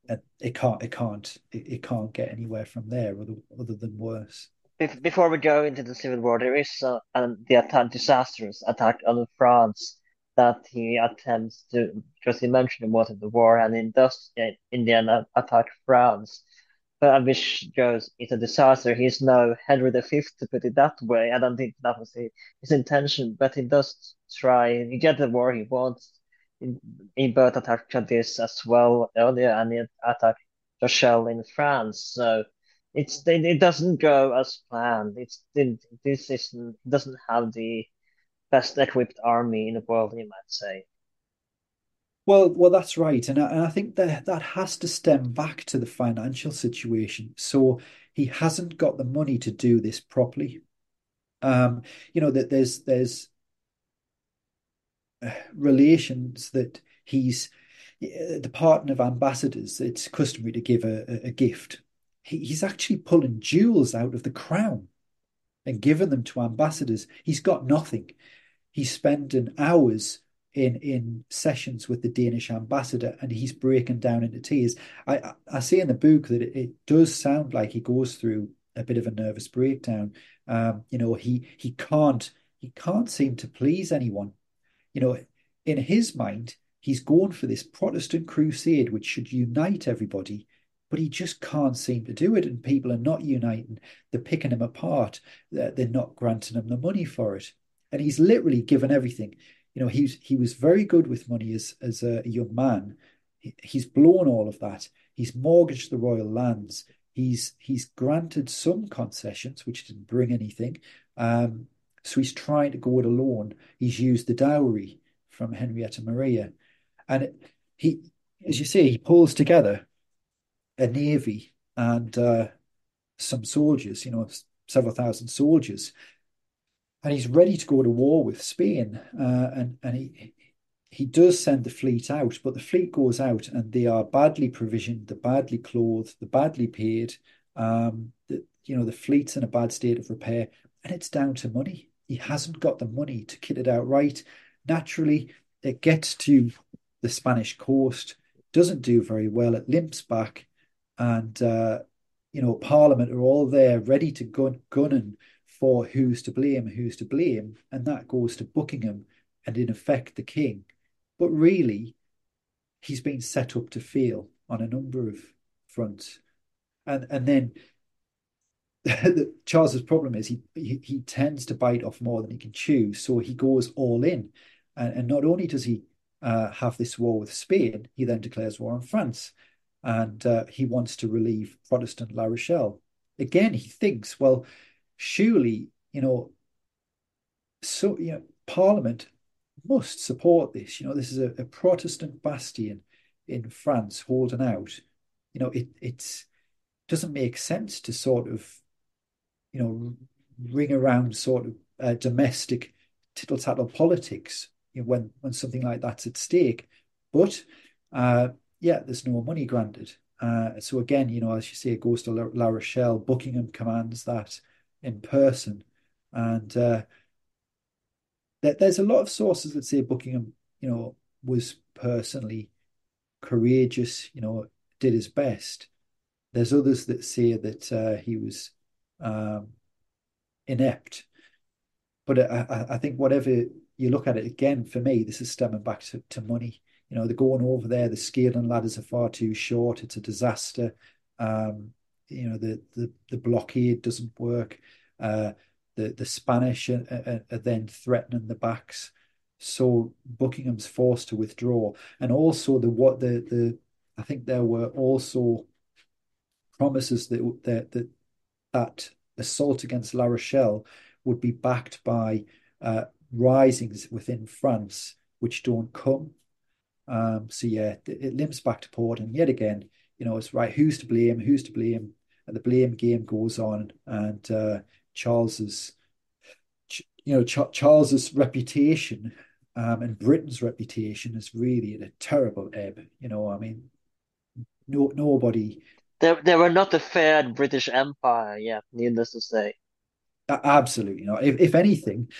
it can't get anywhere from there other than worse. Before we go into the Civil War, there is the attack, disastrous attack on France that he attempts to, because he mentioned it wasn't the war, and he does in the end attack France. But which goes, it's a disaster. He's now Henry V, to put it that way. I don't think that was his intention, but he does try. He gets the war he wants. He both attacked Cadiz as well earlier, and he attacked Rochelle in France. So it doesn't go as planned. This isn't doesn't have the best equipped army in the world, you might say. Well, that's right, and I think that has to stem back to the financial situation. So he hasn't got the money to do this properly. That there's relations that he's the pardon of ambassadors. It's customary to give a gift. He's actually pulling jewels out of the crown and giving them to ambassadors. He's got nothing. He's spending hours in sessions with the Danish ambassador, and he's breaking down into tears. I say in the book that it does sound like he goes through a bit of a nervous breakdown. He can't seem to please anyone. In his mind, he's going for this Protestant crusade which should unite everybody, but he just can't seem to do it, and people are not uniting. They're picking him apart. They're not granting him the money for it, and he's literally given everything. He was very good with money as a young man. He's blown all of that. He's mortgaged the royal lands. He's granted some concessions, which didn't bring anything. So he's trying to go it alone. He's used the dowry from Henrietta Maria, and as you say, he pulls together a navy and some soldiers. Several thousand soldiers, and he's ready to go to war with Spain. And he does send the fleet out, but the fleet goes out and they are badly provisioned, they're badly clothed, they're badly paid. The fleet's in a bad state of repair, and it's down to money. He hasn't got the money to kit it out right. Naturally, it gets to the Spanish coast, doesn't do very well. It limps back, and Parliament are all there ready to gunning for who's to blame, and that goes to Buckingham and in effect the king. But really, he's been set up to fail on a number of fronts, and then Charles's problem is he tends to bite off more than he can chew, so he goes all in, and not only does he have this war with Spain, he then declares war on France, and he wants to relieve Protestant La Rochelle. Again, he thinks, well, surely Parliament must support this. This is a Protestant bastion in France holding out. It doesn't make sense to sort of ring around sort of domestic tittle-tattle politics when something like that's at stake. But there's no money granted. So again, as you say, it goes to La Rochelle. Buckingham commands that in person, and there's a lot of sources that say Buckingham, was personally courageous, did his best. There's others that say that he was inept. But I think whatever you look at it, again, for me, this is stemming back to money. They're going over there, the scaling ladders are far too short. It's a disaster. The blockade doesn't work. The Spanish are then threatening the backs. So Buckingham's forced to withdraw. And also I think there were also promises that assault against La Rochelle would be backed by risings within France, which don't come. It limps back to port, and yet again, it's right. Who's to blame? Who's to blame? And the blame game goes on, and Charles's reputation and Britain's reputation is really at a terrible ebb. Nobody. They were not a fair British Empire, yeah, needless to say. Absolutely not. If anything,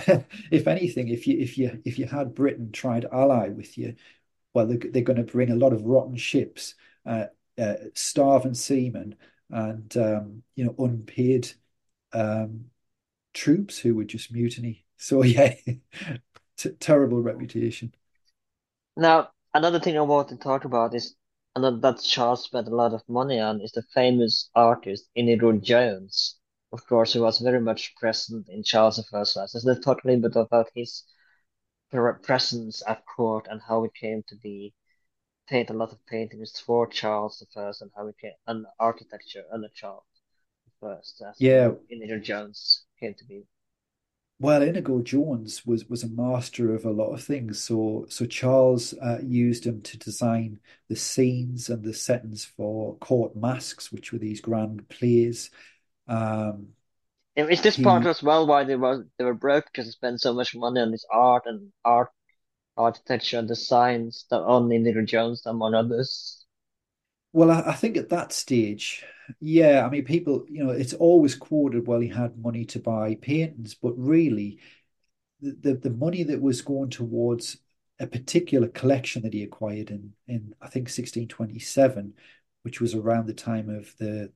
if you had Britain try to ally with you, well, they're going to bring a lot of rotten ships. starving seamen and unpaid um, troops who would just mutiny. So yeah, terrible reputation. Now, another thing I want to talk about is, and that Charles spent a lot of money on, is the famous artist Inigo Jones, of course, who was very much present in Charles I's life. So let's talk a little bit about his presence at court and how it came to be. Paint a lot of paintings for Charles I and how it came, and architecture under Charles I. That's Yeah, how Inigo Jones came to be. well, Inigo Jones was a master of a lot of things. So Charles used him to design the scenes and the settings for court masks, which were these grand plays. Um, Is this part he as well why they were broke because they spent so much money on this art and architecture and designs that only Inigo Jones among others? Well, I think at that stage, yeah, I mean, people, it's always quoted, well, he had money to buy paintings, but really, the money that was going towards a particular collection that he acquired in I think 1627, which was around the time of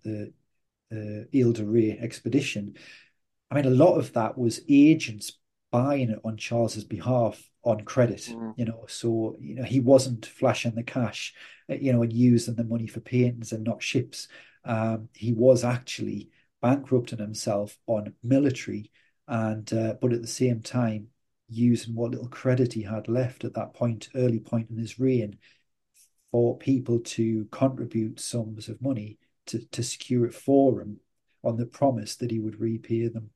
the Ile de Ré expedition. I mean, a lot of that was agents buying it on Charles's behalf on credit, Mm. so he wasn't flashing the cash, and using the money for paintings and not ships. He was actually bankrupting himself on military, and but at the same time using what little credit he had left at that point, early point in his reign, for people to contribute sums of money to secure it for him on the promise that he would repay them.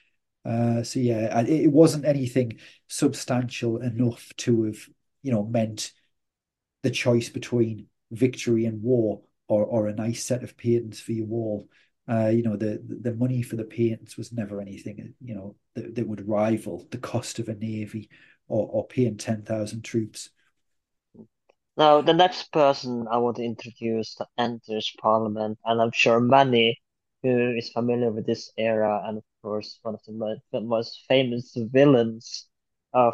So yeah, it wasn't anything substantial enough to have, meant the choice between victory and war, or a nice set of paintings for your wall. The money for the paintings was never anything, that would rival the cost of a navy, or paying 10,000 troops. Now, the next person I want to introduce that enters Parliament, and I'm sure many who is familiar with this era, and of course one of the most famous villains of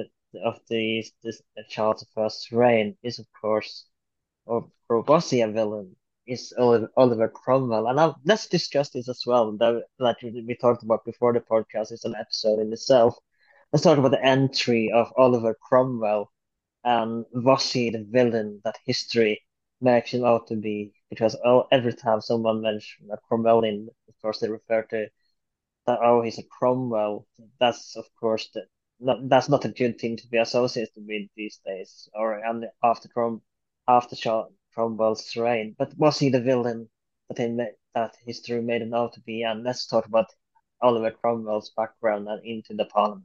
this Charles I's reign is of course, or was he a villain? Is Oliver Cromwell, and let's discuss this as well. That we talked about before the podcast is an episode in itself. Let's talk about the entry of Oliver Cromwell, and was he the villain that history makes him out to be? Because every time someone mentions a Cromwellian, of course they refer to that. Oh, he's a Cromwell. That's of course that's not a good thing to be associated with these days, or and after Cromwell's reign. But was he the villain that history made him out to be? And let's talk about Oliver Cromwell's background and into the Parliament.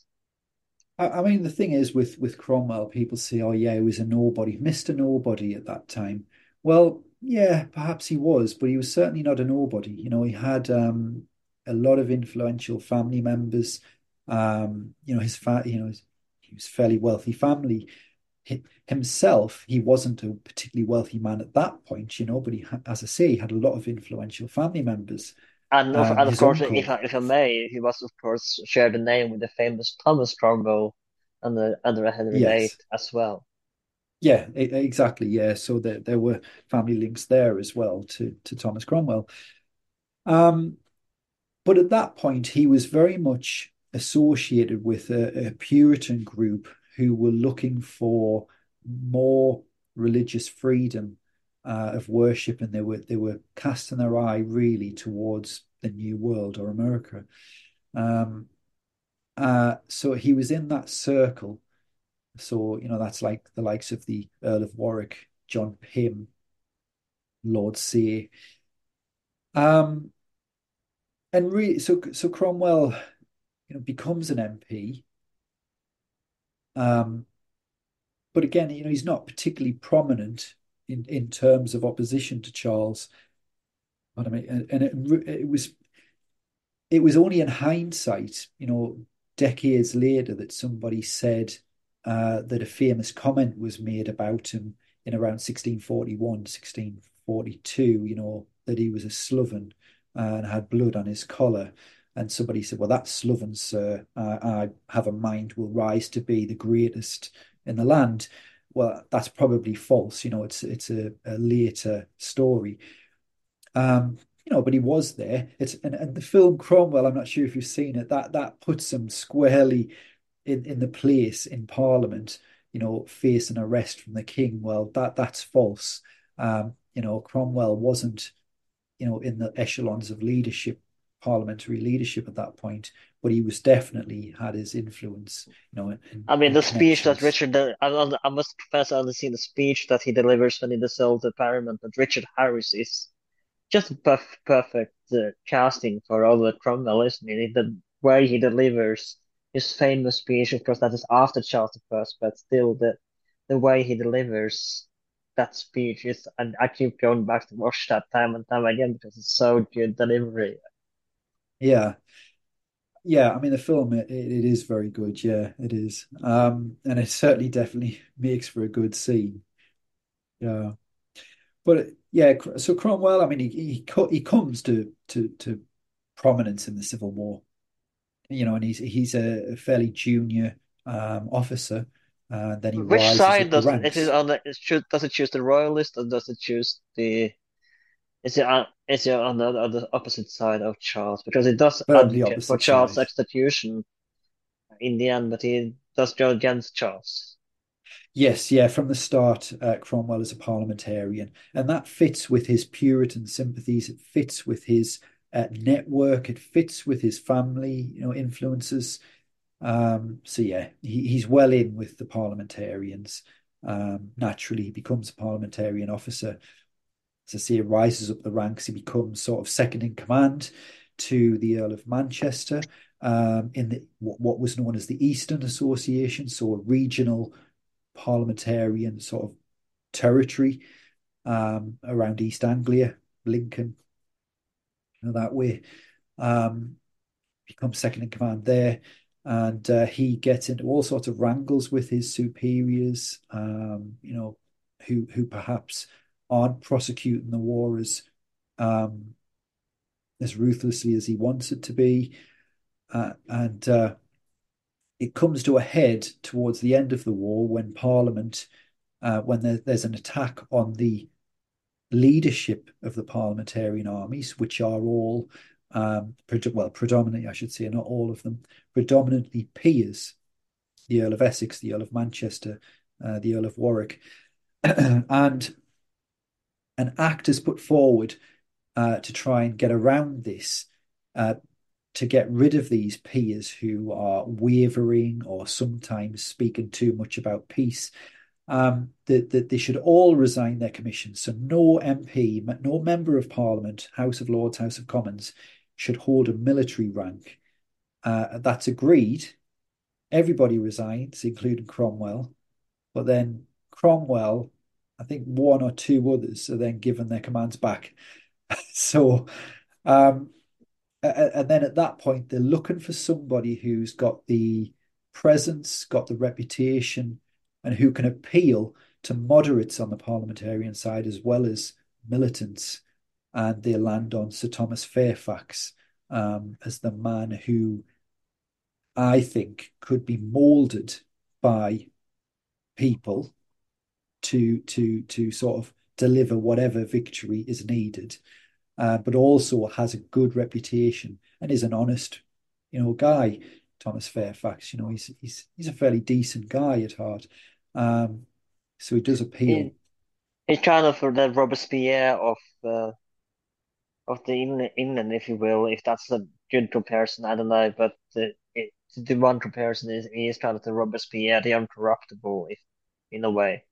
I mean, the thing is with Cromwell, people say, "Oh yeah, he was a nobody, Mr. Nobody at that time." Well, yeah, perhaps he was, but he was certainly not a nobody. He had a lot of influential family members. His he was fairly wealthy family. Himself, he wasn't a particularly wealthy man at that point, but as I say, he had a lot of influential family members. And of His course, if uncle, I may, he was of course shared the name with the famous Thomas Cromwell and the under Henry VIII yes. as well. Yeah, exactly. Yeah, so there were family links there as well to Thomas Cromwell. Um, but at that point, he was very much associated with a Puritan group who were looking for more religious freedom of worship, and they were casting their eye really towards the New World, or America. Um, so he was in that circle. So, that's like the likes of the Earl of Warwick, John Pym, Lord Say. Um, and really, so Cromwell, becomes an MP. Um, but again, he's not particularly prominent in terms of opposition to Charles. But I mean, and it was only in hindsight, decades later, that somebody said that a famous comment was made about him in around 1641, 1642, that he was a sloven and had blood on his collar. And somebody said, "Well, that sloven, sir, I have a mind will rise to be the greatest in the land." well, that's probably false. It's a later story. But he was there. And the film Cromwell, I'm not sure if you've seen it, that puts him squarely in the place in Parliament, facing arrest from the king. Well, that's false. Cromwell wasn't, in the echelons of leadership, parliamentary leadership at that point, but he was definitely had his influence, I mean, and the speech that connections. Richard, I must confess, I only seen the speech that he delivers when he dissolved the parliament, but Richard Harris is just a perfect casting for Oliver Cromwell, isn't he? The way he delivers his famous speech, of course, that is after Charles I, but still the way he delivers that speech is, and I keep going back to watch that time and time again because it's so good delivery. Yeah. Yeah, I mean the film it is very good. Yeah, it is. And it certainly definitely makes for a good scene. Yeah. But yeah, so Cromwell, I mean, he comes to prominence in the Civil War, and he's a fairly junior officer, then he Which rises side up the does it is ranks. on does it choose the royalist or does it choose the is it on the opposite side of Charles? Because it does On the advocate for opposite Charles' side. execution in the end, but he does go against Charles. Yes, yeah, from the start, Cromwell is a parliamentarian, and that fits with his Puritan sympathies. It fits with his network. It fits with his family, influences. So yeah, he's well in with the parliamentarians. Naturally, he becomes a parliamentarian officer. As I say, he rises up the ranks. He becomes sort of second in command to the Earl of Manchester in what was known as the Eastern Association, so a regional parliamentarian sort of territory around East Anglia, Lincoln, that way. Um, Becomes second in command there. And he gets into all sorts of wrangles with his superiors, who perhaps aren't prosecuting the war um, as ruthlessly as he wants it to be. And it comes to a head towards the end of the war when Parliament, when there's an attack on the leadership of the parliamentarian armies, which are all, predominantly, I should say, not all of them, predominantly peers, the Earl of Essex, the Earl of Manchester, the Earl of Warwick. And an act is put forward to try and get around this, uh, to get rid of these peers who are wavering or sometimes speaking too much about peace. That they should all resign their commissions. So no MP, no member of Parliament, House of Lords, House of Commons, should hold a military rank. That's agreed. Everybody resigns, including Cromwell. But then Cromwell, I think one or two others are then given their commands back. So, um, and then at that point, they're looking for somebody who's got the presence, got the reputation, and who can appeal to moderates on the parliamentarian side as well as militants. And they land on Sir Thomas Fairfax as the man who I think could be moulded by people to sort of deliver whatever victory is needed, but also has a good reputation and is an honest, guy. Thomas Fairfax, he's a fairly decent guy at heart, so he does appeal. He, he's kind of for the Robespierre of the England, if you will, if that's a good comparison. I don't know, but the one comparison is he is kind of the Robespierre, the uncorruptible, if in a way.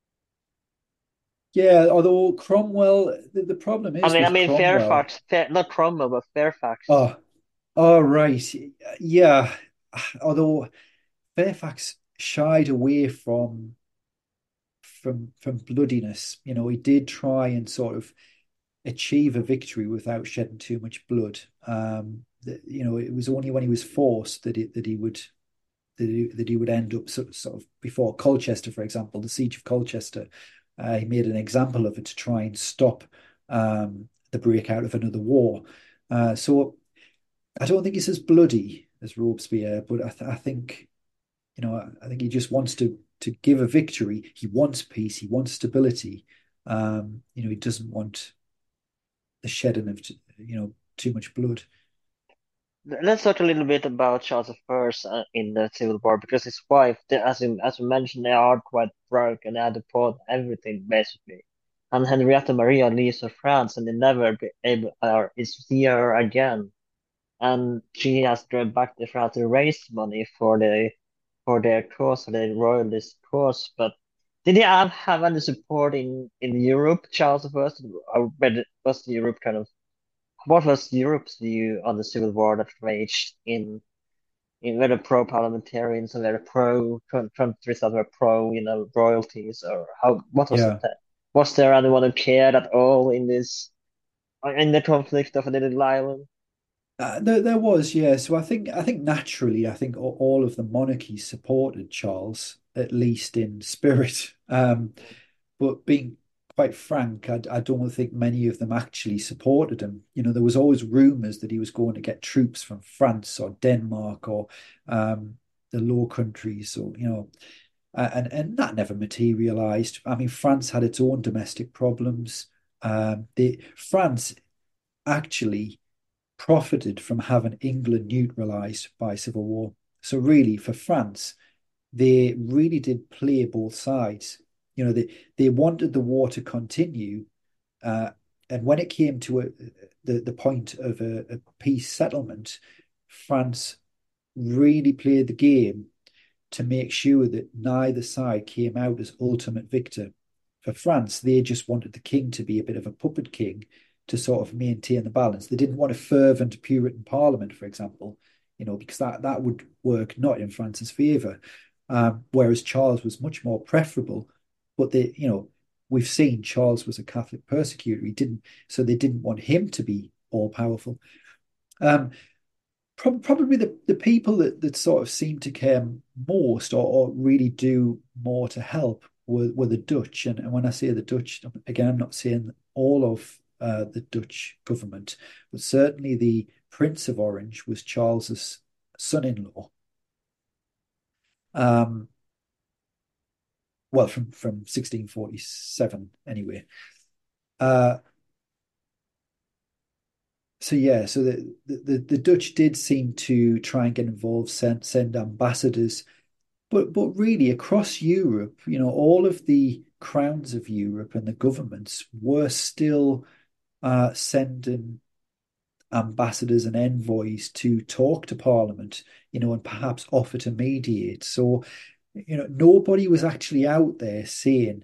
Yeah, although Cromwell, the problem is I with mean Cromwell. Not Cromwell, but Fairfax. Oh, oh, right, yeah. Although Fairfax shied away from bloodiness. He did try and sort of achieve a victory without shedding too much blood. It was only when he was forced that he would end up sort of before Colchester, for example, the siege of Colchester. He made an example of it to try and stop the breakout of another war. So I don't think he's as bloody as Robespierre, but I think he just wants to to give a victory. He wants peace. He wants stability. He doesn't want the shedding of too much blood. Let's talk a little bit about Charles I in the Civil War because his wife, as you mentioned, they are quite broke and they had to put everything basically. And Henrietta Maria leaves for France and they never be able or is see her again. And she has to go back to France to raise money for their cause, for the royalist cause. But did he have any support in Europe, Charles I, or was Europe kind of what was Europe's view on the civil war that raged in whether pro-parliamentarians and whether countries that were royalties or how what was it Yeah. that was there anyone who cared at all in this in the conflict of a little island? There was, yeah. So I think naturally, I think all of the monarchies supported Charles, at least in spirit. But being quite frank, I don't think many of them actually supported him. There was always rumors that he was going to get troops from France or Denmark or the Low Countries, or and that never materialized. I mean, France had its own domestic problems. France actually profited from having England neutralized by civil war. So really, for France, they really did play both sides. They wanted the war to continue, uh, and when it came to the point of a peace settlement, France really played the game to make sure that neither side came out as ultimate victor. For France, they just wanted the king to be a bit of a puppet king to sort of maintain the balance. They didn't want a fervent Puritan parliament, for example, because that would work not in France's favour. Whereas Charles was much more preferable, but we've seen Charles was a Catholic persecutor. So they didn't want him to be all powerful. Um, Probably the people that sort of seem to care most or really do more to help were the Dutch. And when I say the Dutch, again, I'm not saying all of the Dutch government, but certainly the Prince of Orange was Charles's son-in-law. Um, well, from 1647 anyway. Uh, so yeah, so the Dutch did seem to try and get involved, send ambassadors, but really across Europe, all of the crowns of Europe and the governments were still sending ambassadors and envoys to talk to Parliament, and perhaps offer to mediate. So, nobody was actually out there saying,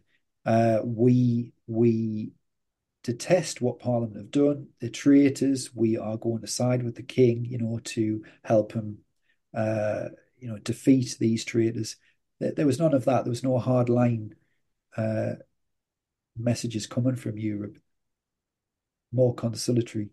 we detest what Parliament have done. They're traitors. We are going to side with the king, to help him, defeat these traitors. There was none of that. There was no hard line messages coming from Europe. More conciliatory.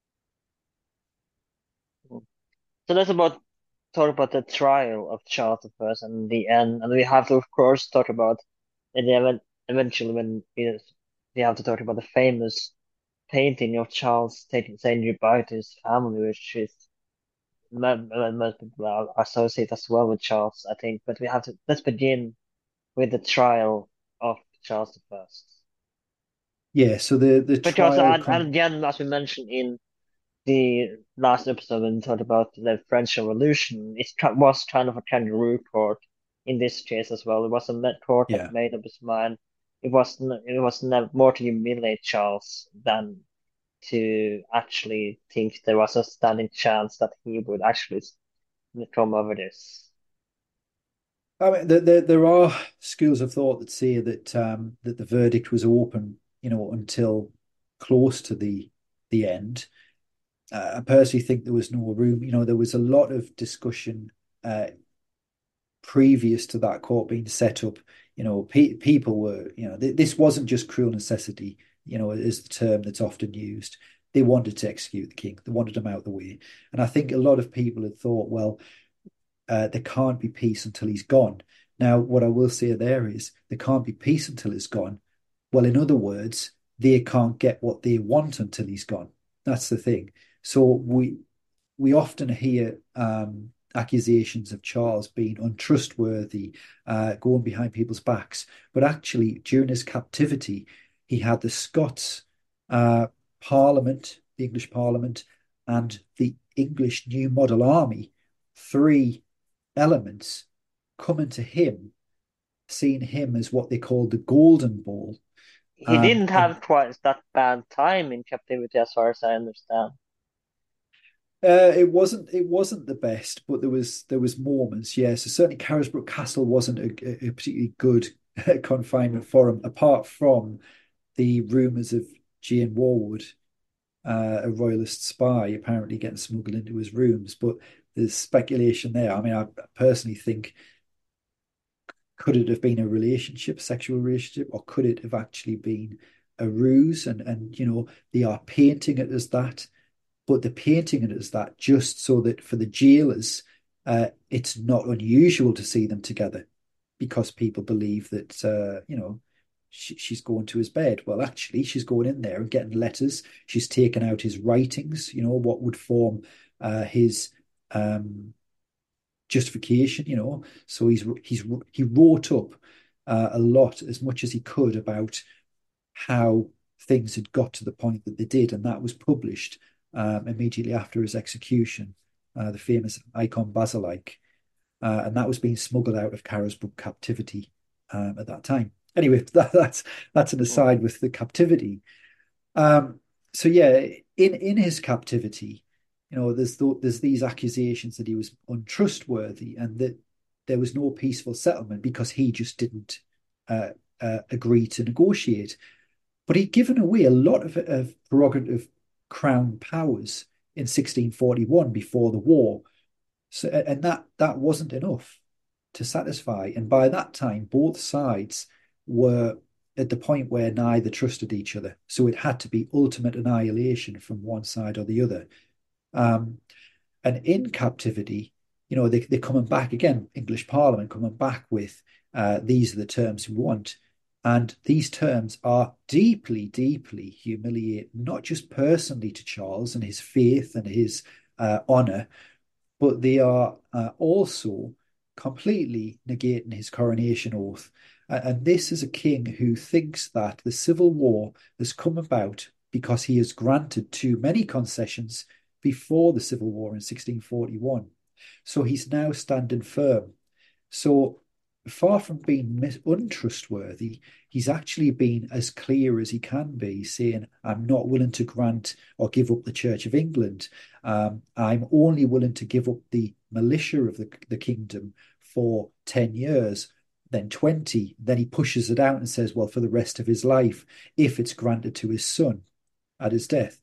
So that's about talk about the trial of Charles I and the end, and we have to of course talk about in the eventually when we have to talk about the famous painting of Charles taking saying goodbye to his family, which is most people are associate as well with Charles, I think. But let's begin with the trial of Charles I. Yeah, so the Because trial and again, as we mentioned in the last episode when we talked about the French Revolution, was kind of a kangaroo court in this case as well. It was a court that yeah. made up his mind. It was never more to humiliate Charles than to actually think there was a standing chance that he would actually come over this. I mean, there are schools of thought that say that the verdict was open, until close to the end. I personally think there was no room. There was a lot of discussion previous to that court being set up. People were, this wasn't just cruel necessity, is the term that's often used. They wanted to execute the king. They wanted him out of the way. And I think a lot of people had thought, well, there can't be peace until he's gone. Now, what I will say there is there can't be peace until he's gone. Well, in other words, they can't get what they want until he's gone. That's the thing. So we often hear accusations of Charles being untrustworthy, going behind people's backs. But actually, during his captivity, he had the Scots Parliament, the English Parliament, and the English New Model Army, three elements coming to him, seeing him as what they called the Golden Ball. He didn't And have quite that bad time in captivity, as far as I understand. it wasn't the best, but there was moments. Yeah, so certainly Carisbrooke Castle wasn't a particularly good confinement for him, apart from the rumours of Jane Warwood, a royalist spy, apparently getting smuggled into his rooms. But there's speculation there. I mean, I personally think, could it have been a relationship, sexual relationship, or could it have actually been a ruse? And they are painting it as that, but they're painting it as that just so that for the jailers, it's not unusual to see them together, because people believe that she's going to his bed. Well, actually, she's going in there and getting letters. She's taken out his writings, what would form his justification. So he wrote up a lot, as much as he could, about how things had got to the point that they did, and that was published immediately after his execution, the famous Icon Basilike, and that was being smuggled out of Carisbrooke captivity at that time. Anyway, that's an aside with the captivity. So yeah, in his captivity, there's these accusations that he was untrustworthy and that there was no peaceful settlement because he just didn't agree to negotiate. But he'd given away a lot of prerogative crown powers in 1641 before the war. So, and that wasn't enough to satisfy. And by that time, both sides were at the point where neither trusted each other. So it had to be ultimate annihilation from one side or the other. And in captivity, they're coming back again, English Parliament coming back with these are the terms we want. And these terms are deeply, deeply humiliating, not just personally to Charles and his faith and his honour, but they are also completely negating his coronation oath. And this is a king who thinks that the civil war has come about because he has granted too many concessions before the civil war in 1641. So he's now standing firm. So far from being untrustworthy, he's actually been as clear as he can be, saying, I'm not willing to grant or give up the Church of England. I'm only willing to give up the militia of the kingdom for 10 years, then 20. Then he pushes it out and says, well, for the rest of his life, if it's granted to his son at his death.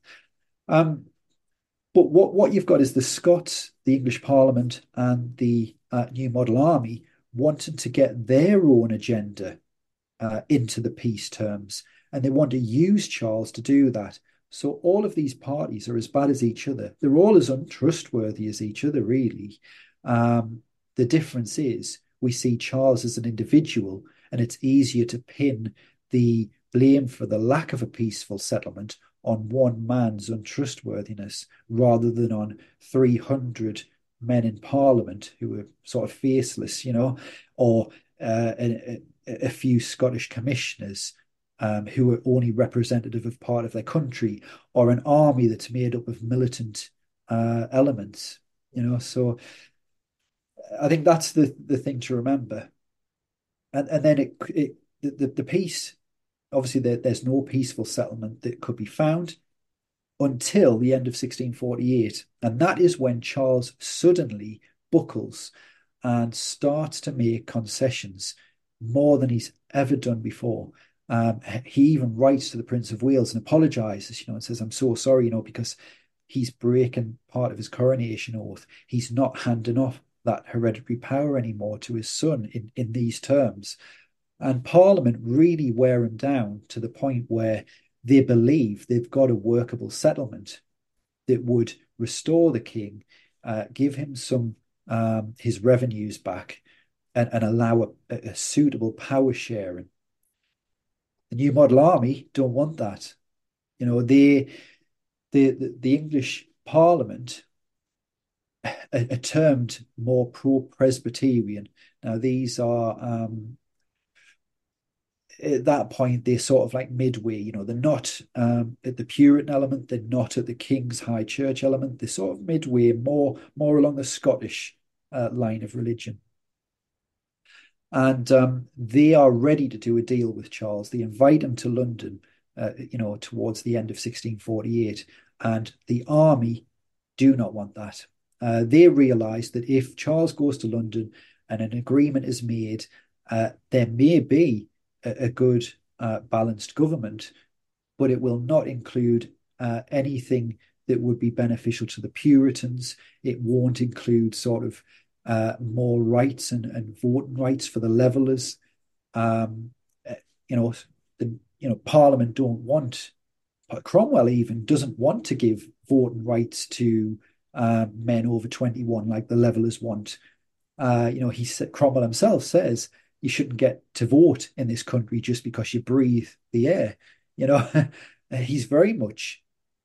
But what you've got is the Scots, the English Parliament, and the New Model Army wanting to get their own agenda into the peace terms, and they want to use Charles to do that. So all of these parties are as bad as each other. They're all as untrustworthy as each other, really. The difference is we see Charles as an individual, and it's easier to pin the blame for the lack of a peaceful settlement on one man's untrustworthiness rather than on 300 men in Parliament who were sort of faceless, or a few Scottish commissioners who were only representative of part of their country, or an army that's made up of militant elements. So I think that's the thing to remember. And then the peace, obviously there's no peaceful settlement that could be found until the end of 1648. And that is when Charles suddenly buckles and starts to make concessions more than he's ever done before. He even writes to the Prince of Wales and apologizes, and says, I'm so sorry, because he's breaking part of his coronation oath. He's not handing off that hereditary power anymore to his son in these terms. And Parliament really wear him down to the point where they believe they've got a workable settlement that would restore the king, give him some his revenues back, and allow a suitable power sharing. The New Model Army don't want that. The English Parliament are termed more pro-Presbyterian. Now, these are at that point they're sort of like midway. They're not at the Puritan element. They're not at the King's High Church element. They're sort of midway, more along the Scottish line of religion. And they are ready to do a deal with Charles. They invite him to London, towards the end of 1648, and the army do not want that. They realise that if Charles goes to London and an agreement is made, there may be a good balanced government, but it will not include anything that would be beneficial to the Puritans. It won't include sort of more rights and voting rights for the levellers. Parliament don't want, Cromwell even doesn't want to give voting rights to men over 21 like the levellers want. Cromwell himself says you shouldn't get to vote in this country just because you breathe the air. He's very much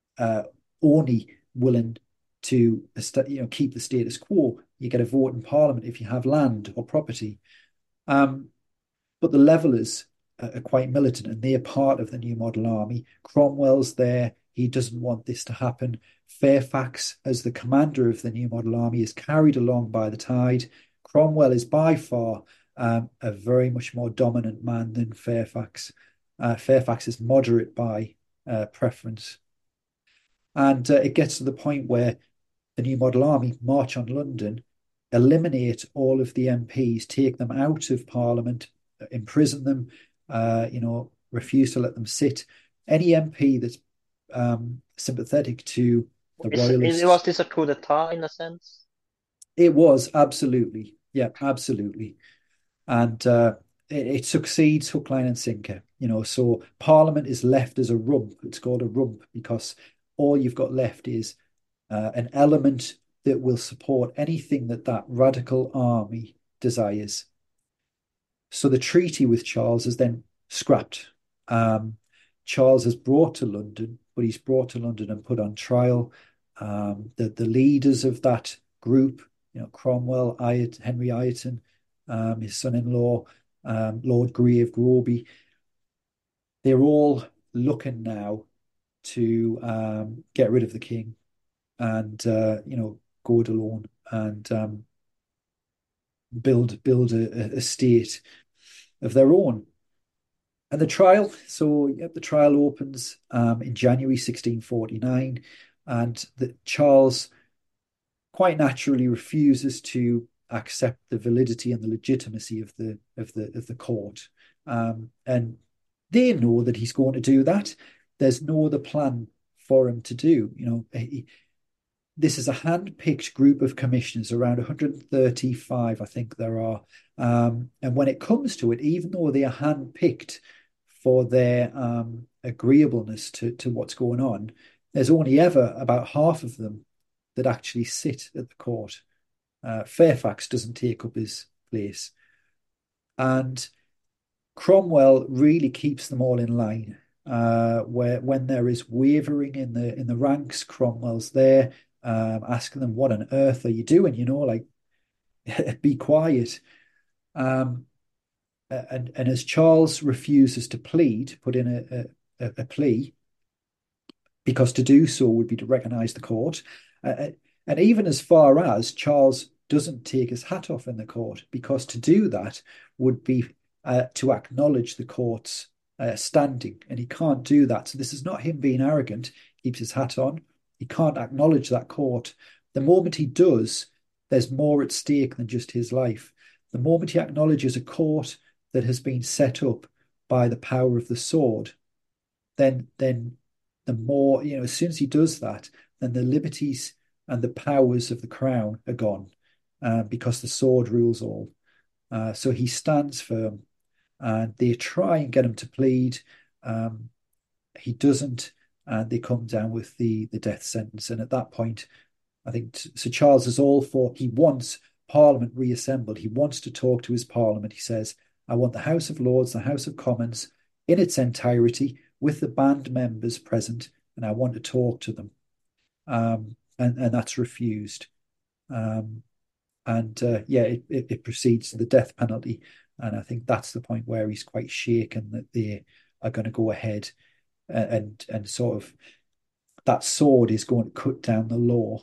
only willing to keep the status quo. You get a vote in Parliament if you have land or property. But the levellers are quite militant, and they're part of the New Model Army. Cromwell's there. He doesn't want this to happen. Fairfax, as the commander of the New Model Army, is carried along by the tide. Cromwell is by far a very much more dominant man than Fairfax. Fairfax is moderate by preference. And it gets to the point where the New Model Army march on London, eliminate all of the MPs, take them out of Parliament, imprison them, refuse to let them sit. Any MP that's sympathetic to the royalists. Was this a coup d'etat in a sense? It was, absolutely. Yeah, absolutely. And it succeeds hook, line and sinker. So Parliament is left as a rump. It's called a rump because all you've got left is an element that will support anything that radical army desires. So the treaty with Charles is then scrapped. Charles is brought to London, but he's brought to London and put on trial. The leaders of that group, Cromwell, Henry Ireton, his son-in-law, Lord Grey of Groby, they're all looking now to get rid of the king and go it alone and build a state of their own. And the trial opens in January 1649, and Charles quite naturally refuses to accept the validity and the legitimacy of the court. And they know that he's going to do that. There's no other plan for him to do. This is a hand-picked group of commissioners, around 135, I think there are. And when it comes to it, even though they are hand-picked for their agreeableness to what's going on, there's only ever about half of them that actually sit at the court. Fairfax doesn't take up his place. And Cromwell really keeps them all in line. Where when there is wavering in the ranks, Cromwell's there, asking them, "What on earth are you doing? Be quiet." And as Charles refuses to plead, put in a plea, because to do so would be to recognise the court, and even as far as Charles doesn't take his hat off in the court, because to do that would be to acknowledge the court's standing, and he can't do that. So this is not him being arrogant. He keeps his hat on. He can't acknowledge that court. The moment he does, there's more at stake than just his life. The moment he acknowledges a court that has been set up by the power of the sword, then the more, as soon as he does that, then the liberties and the powers of the crown are gone, because the sword rules all. So he stands firm, and they try and get him to plead. He doesn't, and they come down with the death sentence. And at that point, I think Sir Charles is all for, he wants Parliament reassembled. He wants to talk to his Parliament. He says, "I want the House of Lords, the House of Commons in its entirety with the band members present, and I want to talk to them." And that's refused. And yeah, it proceeds to the death penalty. And I think that's the point where he's quite shaken that they are going to go ahead and sort of that sword is going to cut down the law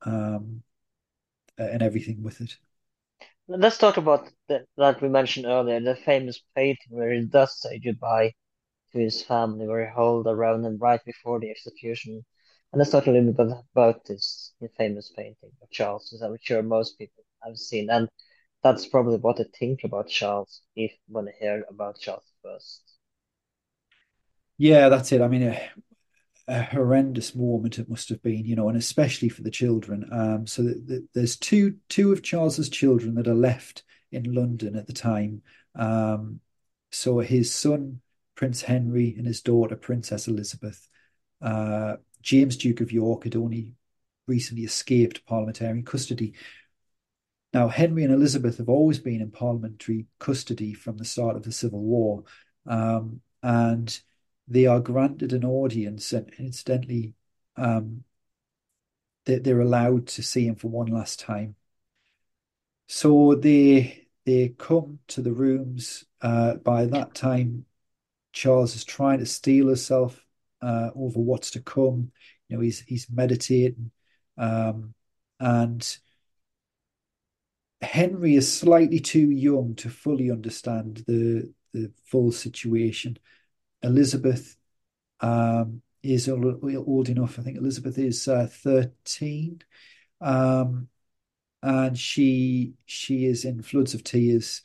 and everything with it. Let's talk about that we mentioned earlier, the famous painting where he does say goodbye to his family, where he hold around him right before the execution. And let's talk a little bit about this famous painting of Charles, which I'm sure most people have seen. And that's probably what they think about Charles if when they hear about Charles first. Yeah, that's it. I mean, a horrendous moment it must have been, and especially for the children. So there's two of Charles's children that are left in London at the time. So his son, Prince Henry, and his daughter, Princess Elizabeth. James, Duke of York, had only recently escaped parliamentary custody. Now, Henry and Elizabeth have always been in parliamentary custody from the start of the Civil War, and they are granted an audience, and incidentally, they're allowed to see him for one last time. So they come to the rooms. By that time, Charles is trying to steel himself over what's to come. He's meditating, and Henry is slightly too young to fully understand the full situation. Elizabeth is old enough. I think Elizabeth is 13, and she is in floods of tears.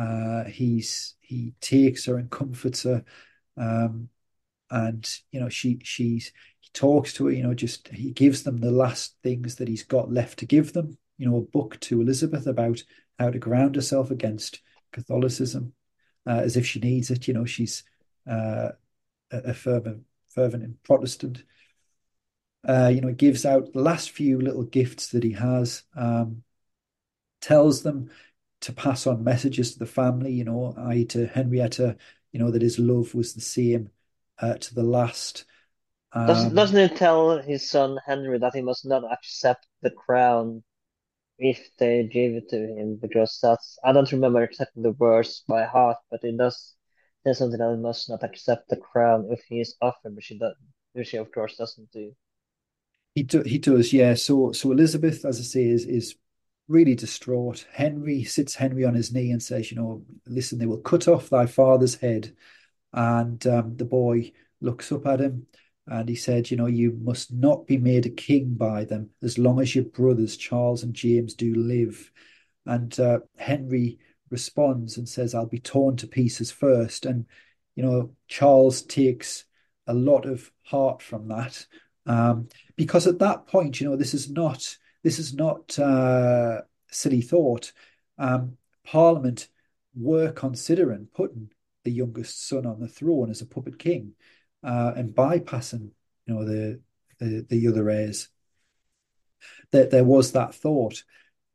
He takes her and comforts her, and he talks to her. Just he gives them the last things that he's got left to give them. A book to Elizabeth about how to ground herself against Catholicism, as if she needs it. She's a fervent Protestant. Gives out the last few little gifts that he has, tells them to pass on messages to the family, I to Henrietta, that his love was the same to the last. Doesn't he tell his son Henry that he must not accept the crown if they give it to him? Because I don't remember exactly the words by heart, but it does say something that he must not accept the crown if he is offered, which he of course doesn't do. He does, yeah. So Elizabeth, as I say, is really distraught. Henry sits Henry on his knee and says, listen, they will cut off thy father's head. And the boy looks up at him and he said, you must not be made a king by them as long as your brothers Charles and James do live. And Henry responds and says, I'll be torn to pieces first. And Charles takes a lot of heart from that, because at that point, this is not silly thought. Parliament were considering putting the youngest son on the throne as a puppet king, and bypassing, the other heirs. That there was that thought,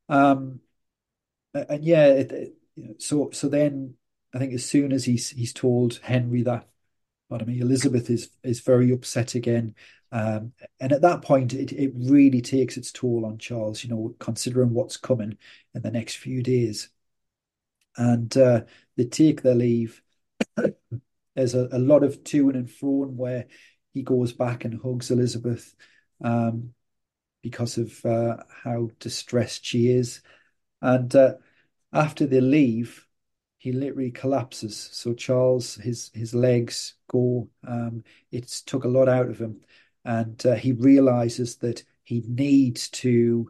and yeah, so then I think as soon as he's told Henry that, pardon me, Elizabeth is very upset again. And at that point, it really takes its toll on Charles, considering what's coming in the next few days. And they take their leave. There's a lot of to and fro where he goes back and hugs Elizabeth, because of how distressed she is. And after they leave, he literally collapses. So Charles, his legs go. It's took a lot out of him, and he realizes that he needs to,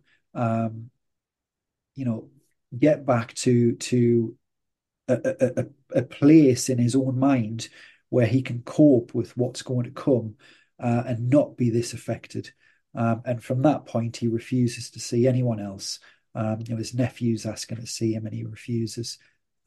get back to a place in his own mind where he can cope with what's going to come, and not be this affected. And from that point, he refuses to see anyone else. His nephew's asking to see him, and he refuses.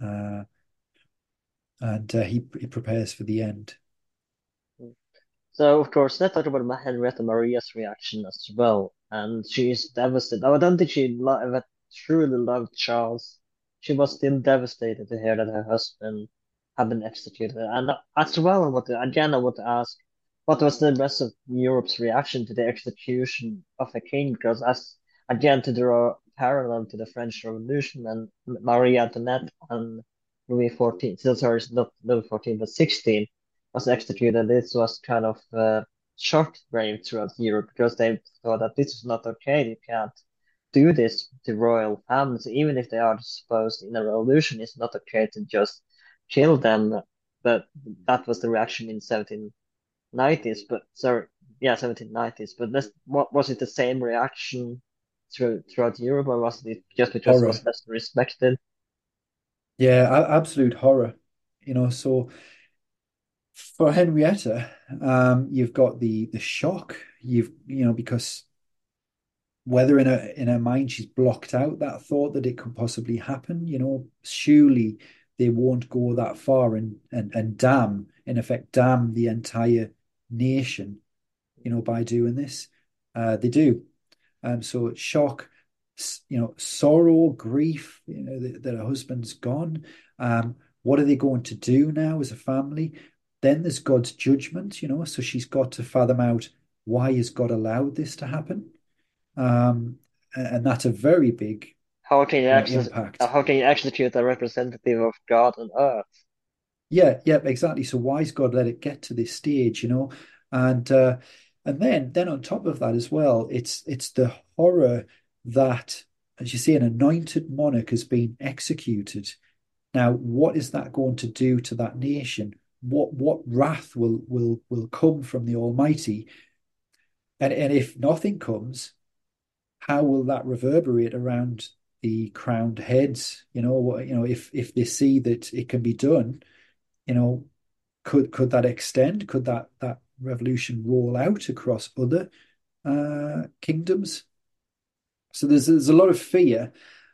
And he prepares for the end. So, of course, let's talk about Henrietta Maria's reaction as well. And she is devastated. I don't think she ever truly loved Charles. She was still devastated to hear that her husband had been executed. And as well, I want to ask, what was the rest of Europe's reaction to the execution of a king? Because as again, to draw parallel to the French Revolution and Marie Antoinette and Louis XIV. So sorry, not Louis XIV, but 16 was executed. This was kind of shockwave throughout Europe because they thought that this is not okay. You can't do this to royal families, even if they are supposed in a revolution. It's not okay to just kill them. But that was the reaction in 1790s. But sorry, yeah, 1790s. But what was it the same reaction throughout Europe, or was it just because it was Horror. less respected? Yeah, absolute horror. So for Henrietta, you've got the shock. Because whether in her mind she's blocked out that thought that it could possibly happen, surely they won't go that far and damn, in effect, damn the entire nation, by doing this. They do. So shock, sorrow, grief, that her husband's gone. What are they going to do now as a family? Then there's God's judgment, so she's got to fathom out, why has God allowed this to happen? And that's a very big How can you impact. execute a representative of God on earth? Yeah, exactly. So why's God let it get to this stage, And then on top of that as well, it's the horror that, as you say, an anointed monarch has been executed. Now, what is that going to do to that nation? What wrath will come from the Almighty? And if nothing comes, how will that reverberate around the crowned heads? If they see that it can be done, could that extend? Could that revolution roll out across other kingdoms? So there's a lot of fear,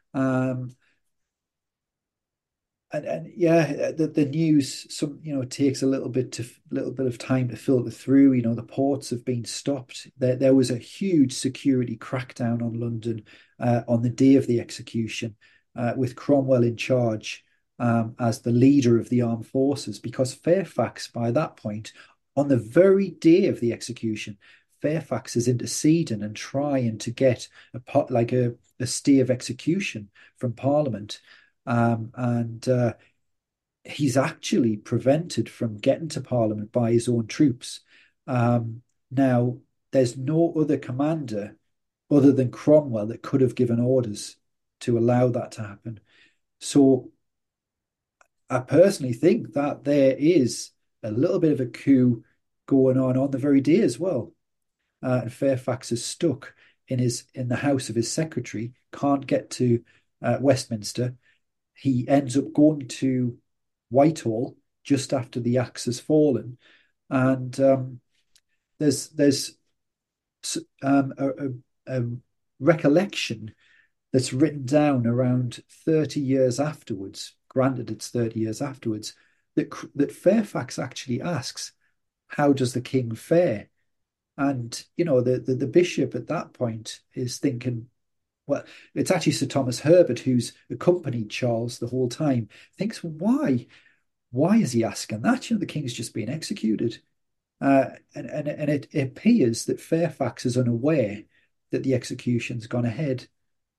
and yeah, the news takes a little bit of time to filter through. The ports have been stopped. There was a huge security crackdown on London on the day of the execution, with Cromwell in charge as the leader of the armed forces, because Fairfax, by that point, on the very day of the execution, Fairfax is interceding and trying to get a stay of execution from Parliament. And he's actually prevented from getting to Parliament by his own troops. Now, there's no other commander other than Cromwell that could have given orders to allow that to happen. So I personally think that there is a little bit of a coup going on the very day as well. And Fairfax is stuck in the house of his secretary, can't get to Westminster. He ends up going to Whitehall just after the axe has fallen, and there's a recollection that's written down around 30 years afterwards. Granted, it's 30 years afterwards, that Fairfax actually asks, "How does the king fare?" And the bishop at that point is thinking, well, it's actually Sir Thomas Herbert who's accompanied Charles the whole time. Thinks, why? Why is he asking that? The king's just been executed. And it appears that Fairfax is unaware that the execution's gone ahead.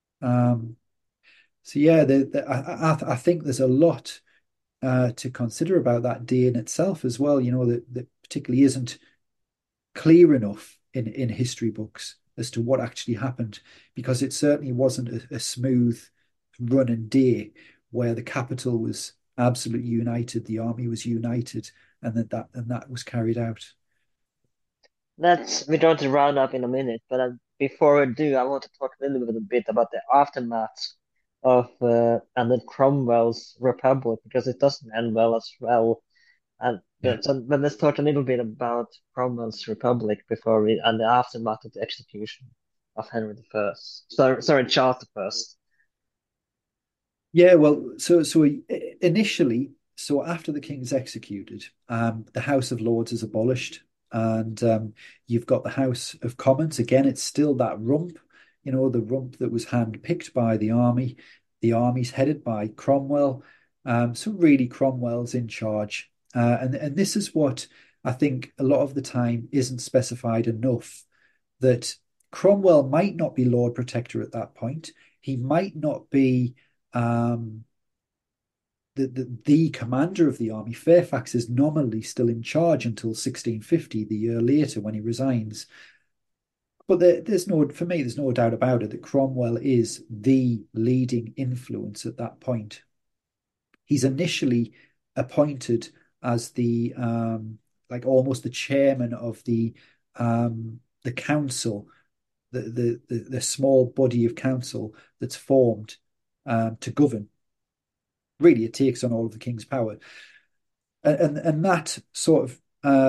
So yeah, I think there's a lot to consider about that day in itself as well. That particularly isn't clear enough in history books as to what actually happened, because it certainly wasn't a smooth running day where the capital was absolutely united, the army was united, and that was carried out. We're going to round up in a minute, but before we do, I want to talk a little bit about the aftermath of and then Cromwell's Republic, because it doesn't end well as well. And Yeah. but let's talk a little bit about Cromwell's Republic and the aftermath of the execution of Henry the First. Sorry, Charles the First. Yeah, well, so initially, so after the king's executed, the House of Lords is abolished, and you've got the House of Commons. Again, it's still that rump, the rump that was handpicked by the army. The army's headed by Cromwell. So really, Cromwell's in charge, and this is what I think a lot of the time isn't specified enough, that Cromwell might not be Lord Protector at that point. he might not be the commander of the army. Fairfax is nominally still in charge until 1650, the year later when he resigns. But there's no doubt about it that Cromwell is the leading influence at that point. He's initially appointed as the like almost the chairman of the council, the small body of council that's formed to govern. Really, it takes on all of the king's power, and that sort of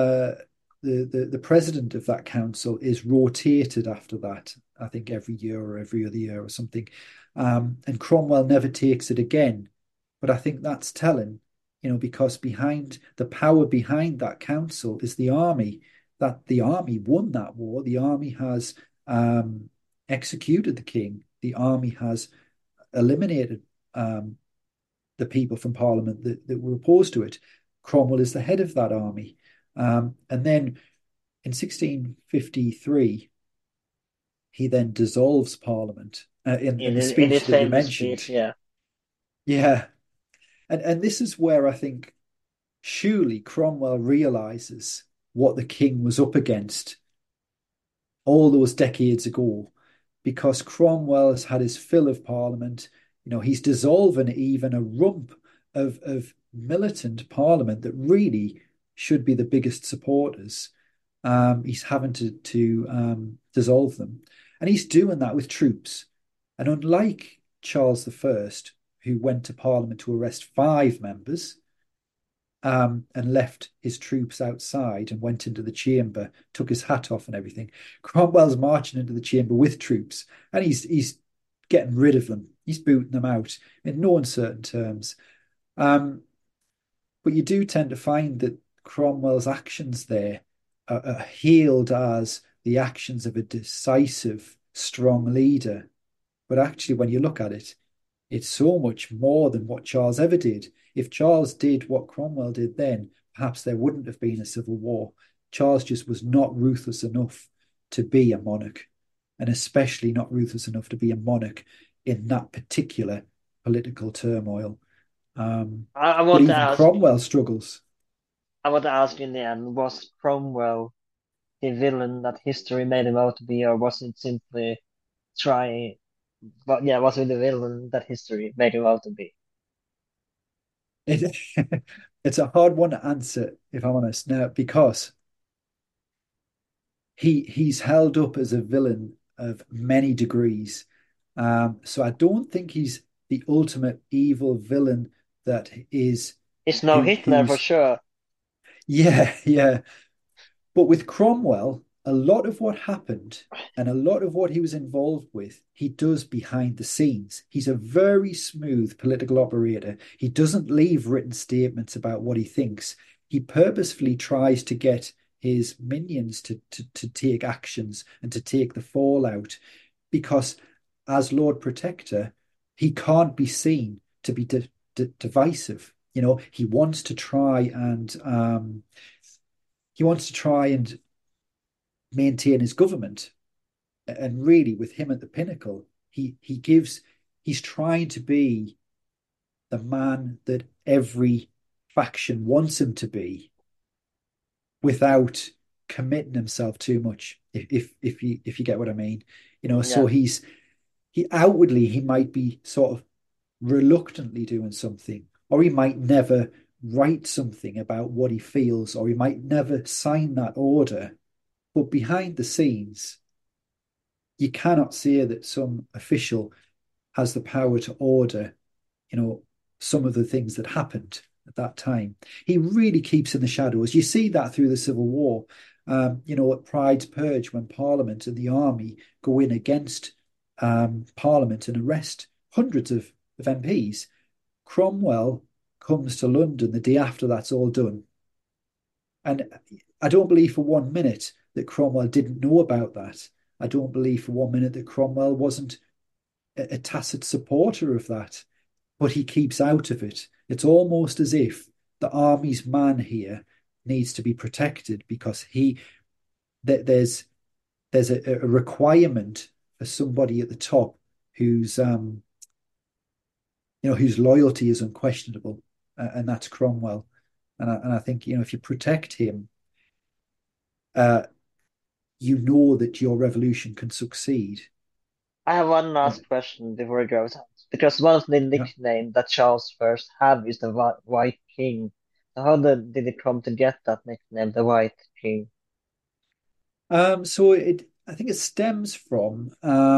the president of that council is rotated after that. I think every year or every other year or something, and Cromwell never takes it again. But I think that's telling, because behind the power behind that council is the army. That the army won that war. The army has executed the king. The army has eliminated the people from Parliament that were opposed to it. Cromwell is the head of that army. And then in 1653, he then dissolves Parliament in the speech that you mentioned. Speech, yeah. Yeah. And this is where I think surely Cromwell realizes what the king was up against all those decades ago, because Cromwell has had his fill of Parliament. He's dissolving even a rump of militant Parliament that really should be the biggest supporters. He's having to dissolve them. And he's doing that with troops. And unlike Charles I, who went to Parliament to arrest 5 members and left his troops outside and went into the chamber, took his hat off and everything, Cromwell's marching into the chamber with troops, and he's getting rid of them. He's booting them out in no uncertain terms. But you do tend to find that Cromwell's actions there are hailed as the actions of a decisive, strong leader. But actually, when you look at it, it's so much more than what Charles ever did. If Charles did what Cromwell did then, perhaps there wouldn't have been a civil war. Charles just was not ruthless enough to be a monarch, and especially not ruthless enough to be a monarch in that particular political turmoil. I want to ask, Cromwell struggles. I want to ask you in the end, was Cromwell the villain that history made him out to be, or was it simply trying? But yeah, was it the villain that history made him out to be? It, it's a hard one to answer, if I'm honest, now, because he's held up as a villain of many degrees. So I don't think he's the ultimate evil villain that is. It's no Hitler for sure. Yeah, yeah. But with Cromwell, a lot of what happened and a lot of what he was involved with, he does behind the scenes. He's a very smooth political operator. He doesn't leave written statements about what he thinks. He purposefully tries to get his minions to take actions and to take the fallout, because as Lord Protector, he can't be seen to be divisive. He wants to try and maintain his government, and really with him at the pinnacle, he's trying to be the man that every faction wants him to be, without committing himself too much. If you get what I mean, So he outwardly he might be sort of reluctantly doing something, or he might never write something about what he feels, or he might never sign that order. But behind the scenes, you cannot say that some official has the power to order, some of the things that happened at that time. He really keeps in the shadows. You see that through the Civil War, at Pride's Purge, when Parliament and the army go in against Parliament and arrest hundreds of MPs. Cromwell comes to London the day after that's all done. And I don't believe for 1 minute that Cromwell didn't know about that. I don't believe for 1 minute that Cromwell wasn't a tacit supporter of that, but he keeps out of it. It's almost as if the army's man here needs to be protected, because there's a requirement for somebody at the top whose whose loyalty is unquestionable, and that's Cromwell. And I think, if you protect him, you know that your revolution can succeed. I have one last question before we go, because one of the Yeah. nicknames that Charles first had is the White King. So how did it come to get that nickname, the White King? So I think it stems from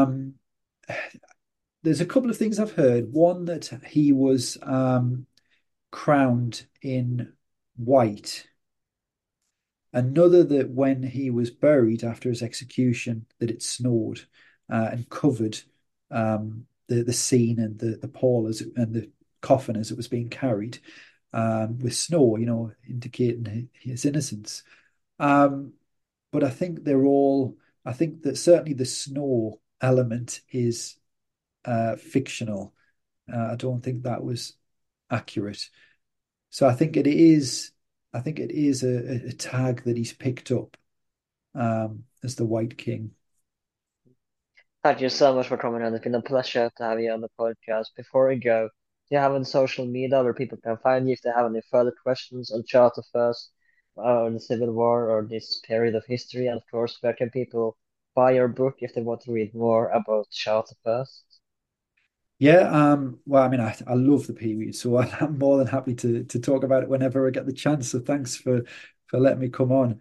there's a couple of things I've heard. One, that he was crowned in white. Another, that when he was buried after his execution, that it snowed and covered the scene and the pall and the coffin as it was being carried with snow, indicating his innocence. But I think I think that certainly the snow element is fictional. I don't think that was accurate. So I think it is a tag that he's picked up as the White King. Thank you so much for coming on. It's been a pleasure to have you on the podcast. Before we go, do you have any social media where people can find you if they have any further questions on Charles I, or the Civil War, or this period of history? And of course, where can people buy your book if they want to read more about Charles I? Yeah, well, I mean, I love the period, so I'm more than happy to talk about it whenever I get the chance. So thanks for letting me come on.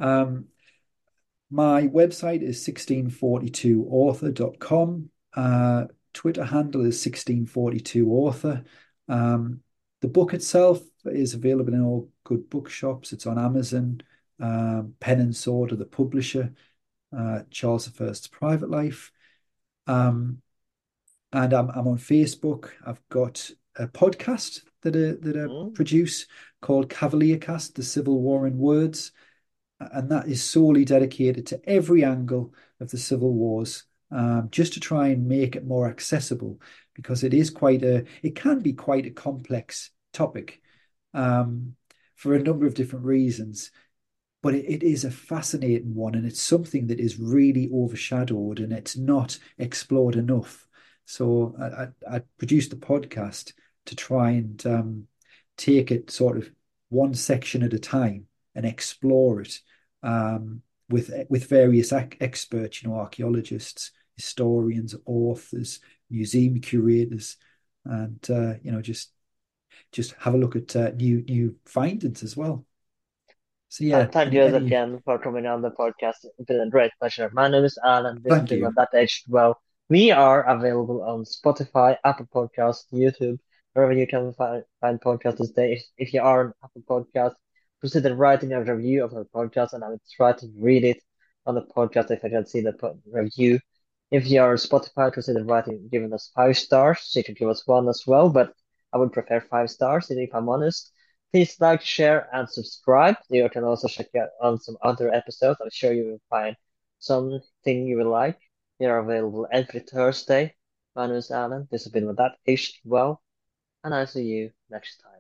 My website is 1642author.com. Twitter handle is 1642author. The book itself is available in all good bookshops. It's on Amazon. Pen and Sword are the publisher. Charles I's Private Life. And I'm on Facebook. I've got a podcast that I produce called Cavalier Cast: The Civil War in Words, and that is solely dedicated to every angle of the Civil Wars, just to try and make it more accessible, because it can be quite a complex topic for a number of different reasons. But it is a fascinating one, and it's something that is really overshadowed, and it's not explored enough. So I produced the podcast to try and take it sort of one section at a time and explore it with various experts, archaeologists, historians, authors, museum curators, and just have a look at new findings as well. So yeah, thank you again for coming on the podcast. It's been a great pleasure. My name is Alan. This has been On That Aged Well. We are available on Spotify, Apple Podcasts, YouTube, wherever you can find podcasts this day. If you are on Apple Podcasts, consider writing a review of the podcast, and I will try to read it on the podcast if I can see the review. If you are on Spotify, consider giving us 5 stars. So you can give us 1 as well, but I would prefer 5 stars, if I'm honest. Please like, share, and subscribe. You can also check out on some other episodes. I'm sure you will find something you will like. They are available every Thursday. My name is Alan. This has been On That Aged Well, and I'll see you next time.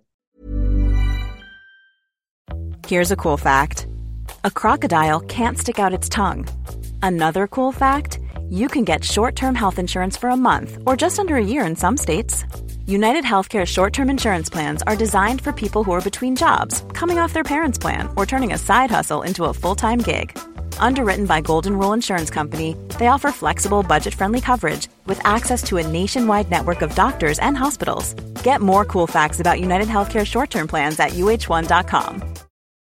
Here's a cool fact. A crocodile can't stick out its tongue. Another cool fact, you can get short-term health insurance for a month or just under a year in some states. United Healthcare short-term insurance plans are designed for people who are between jobs, coming off their parents' plan, or turning a side hustle into a full-time gig. Underwritten by Golden Rule Insurance Company, they offer flexible, budget-friendly coverage with access to a nationwide network of doctors and hospitals. Get more cool facts about United Healthcare short-term plans at uh1.com.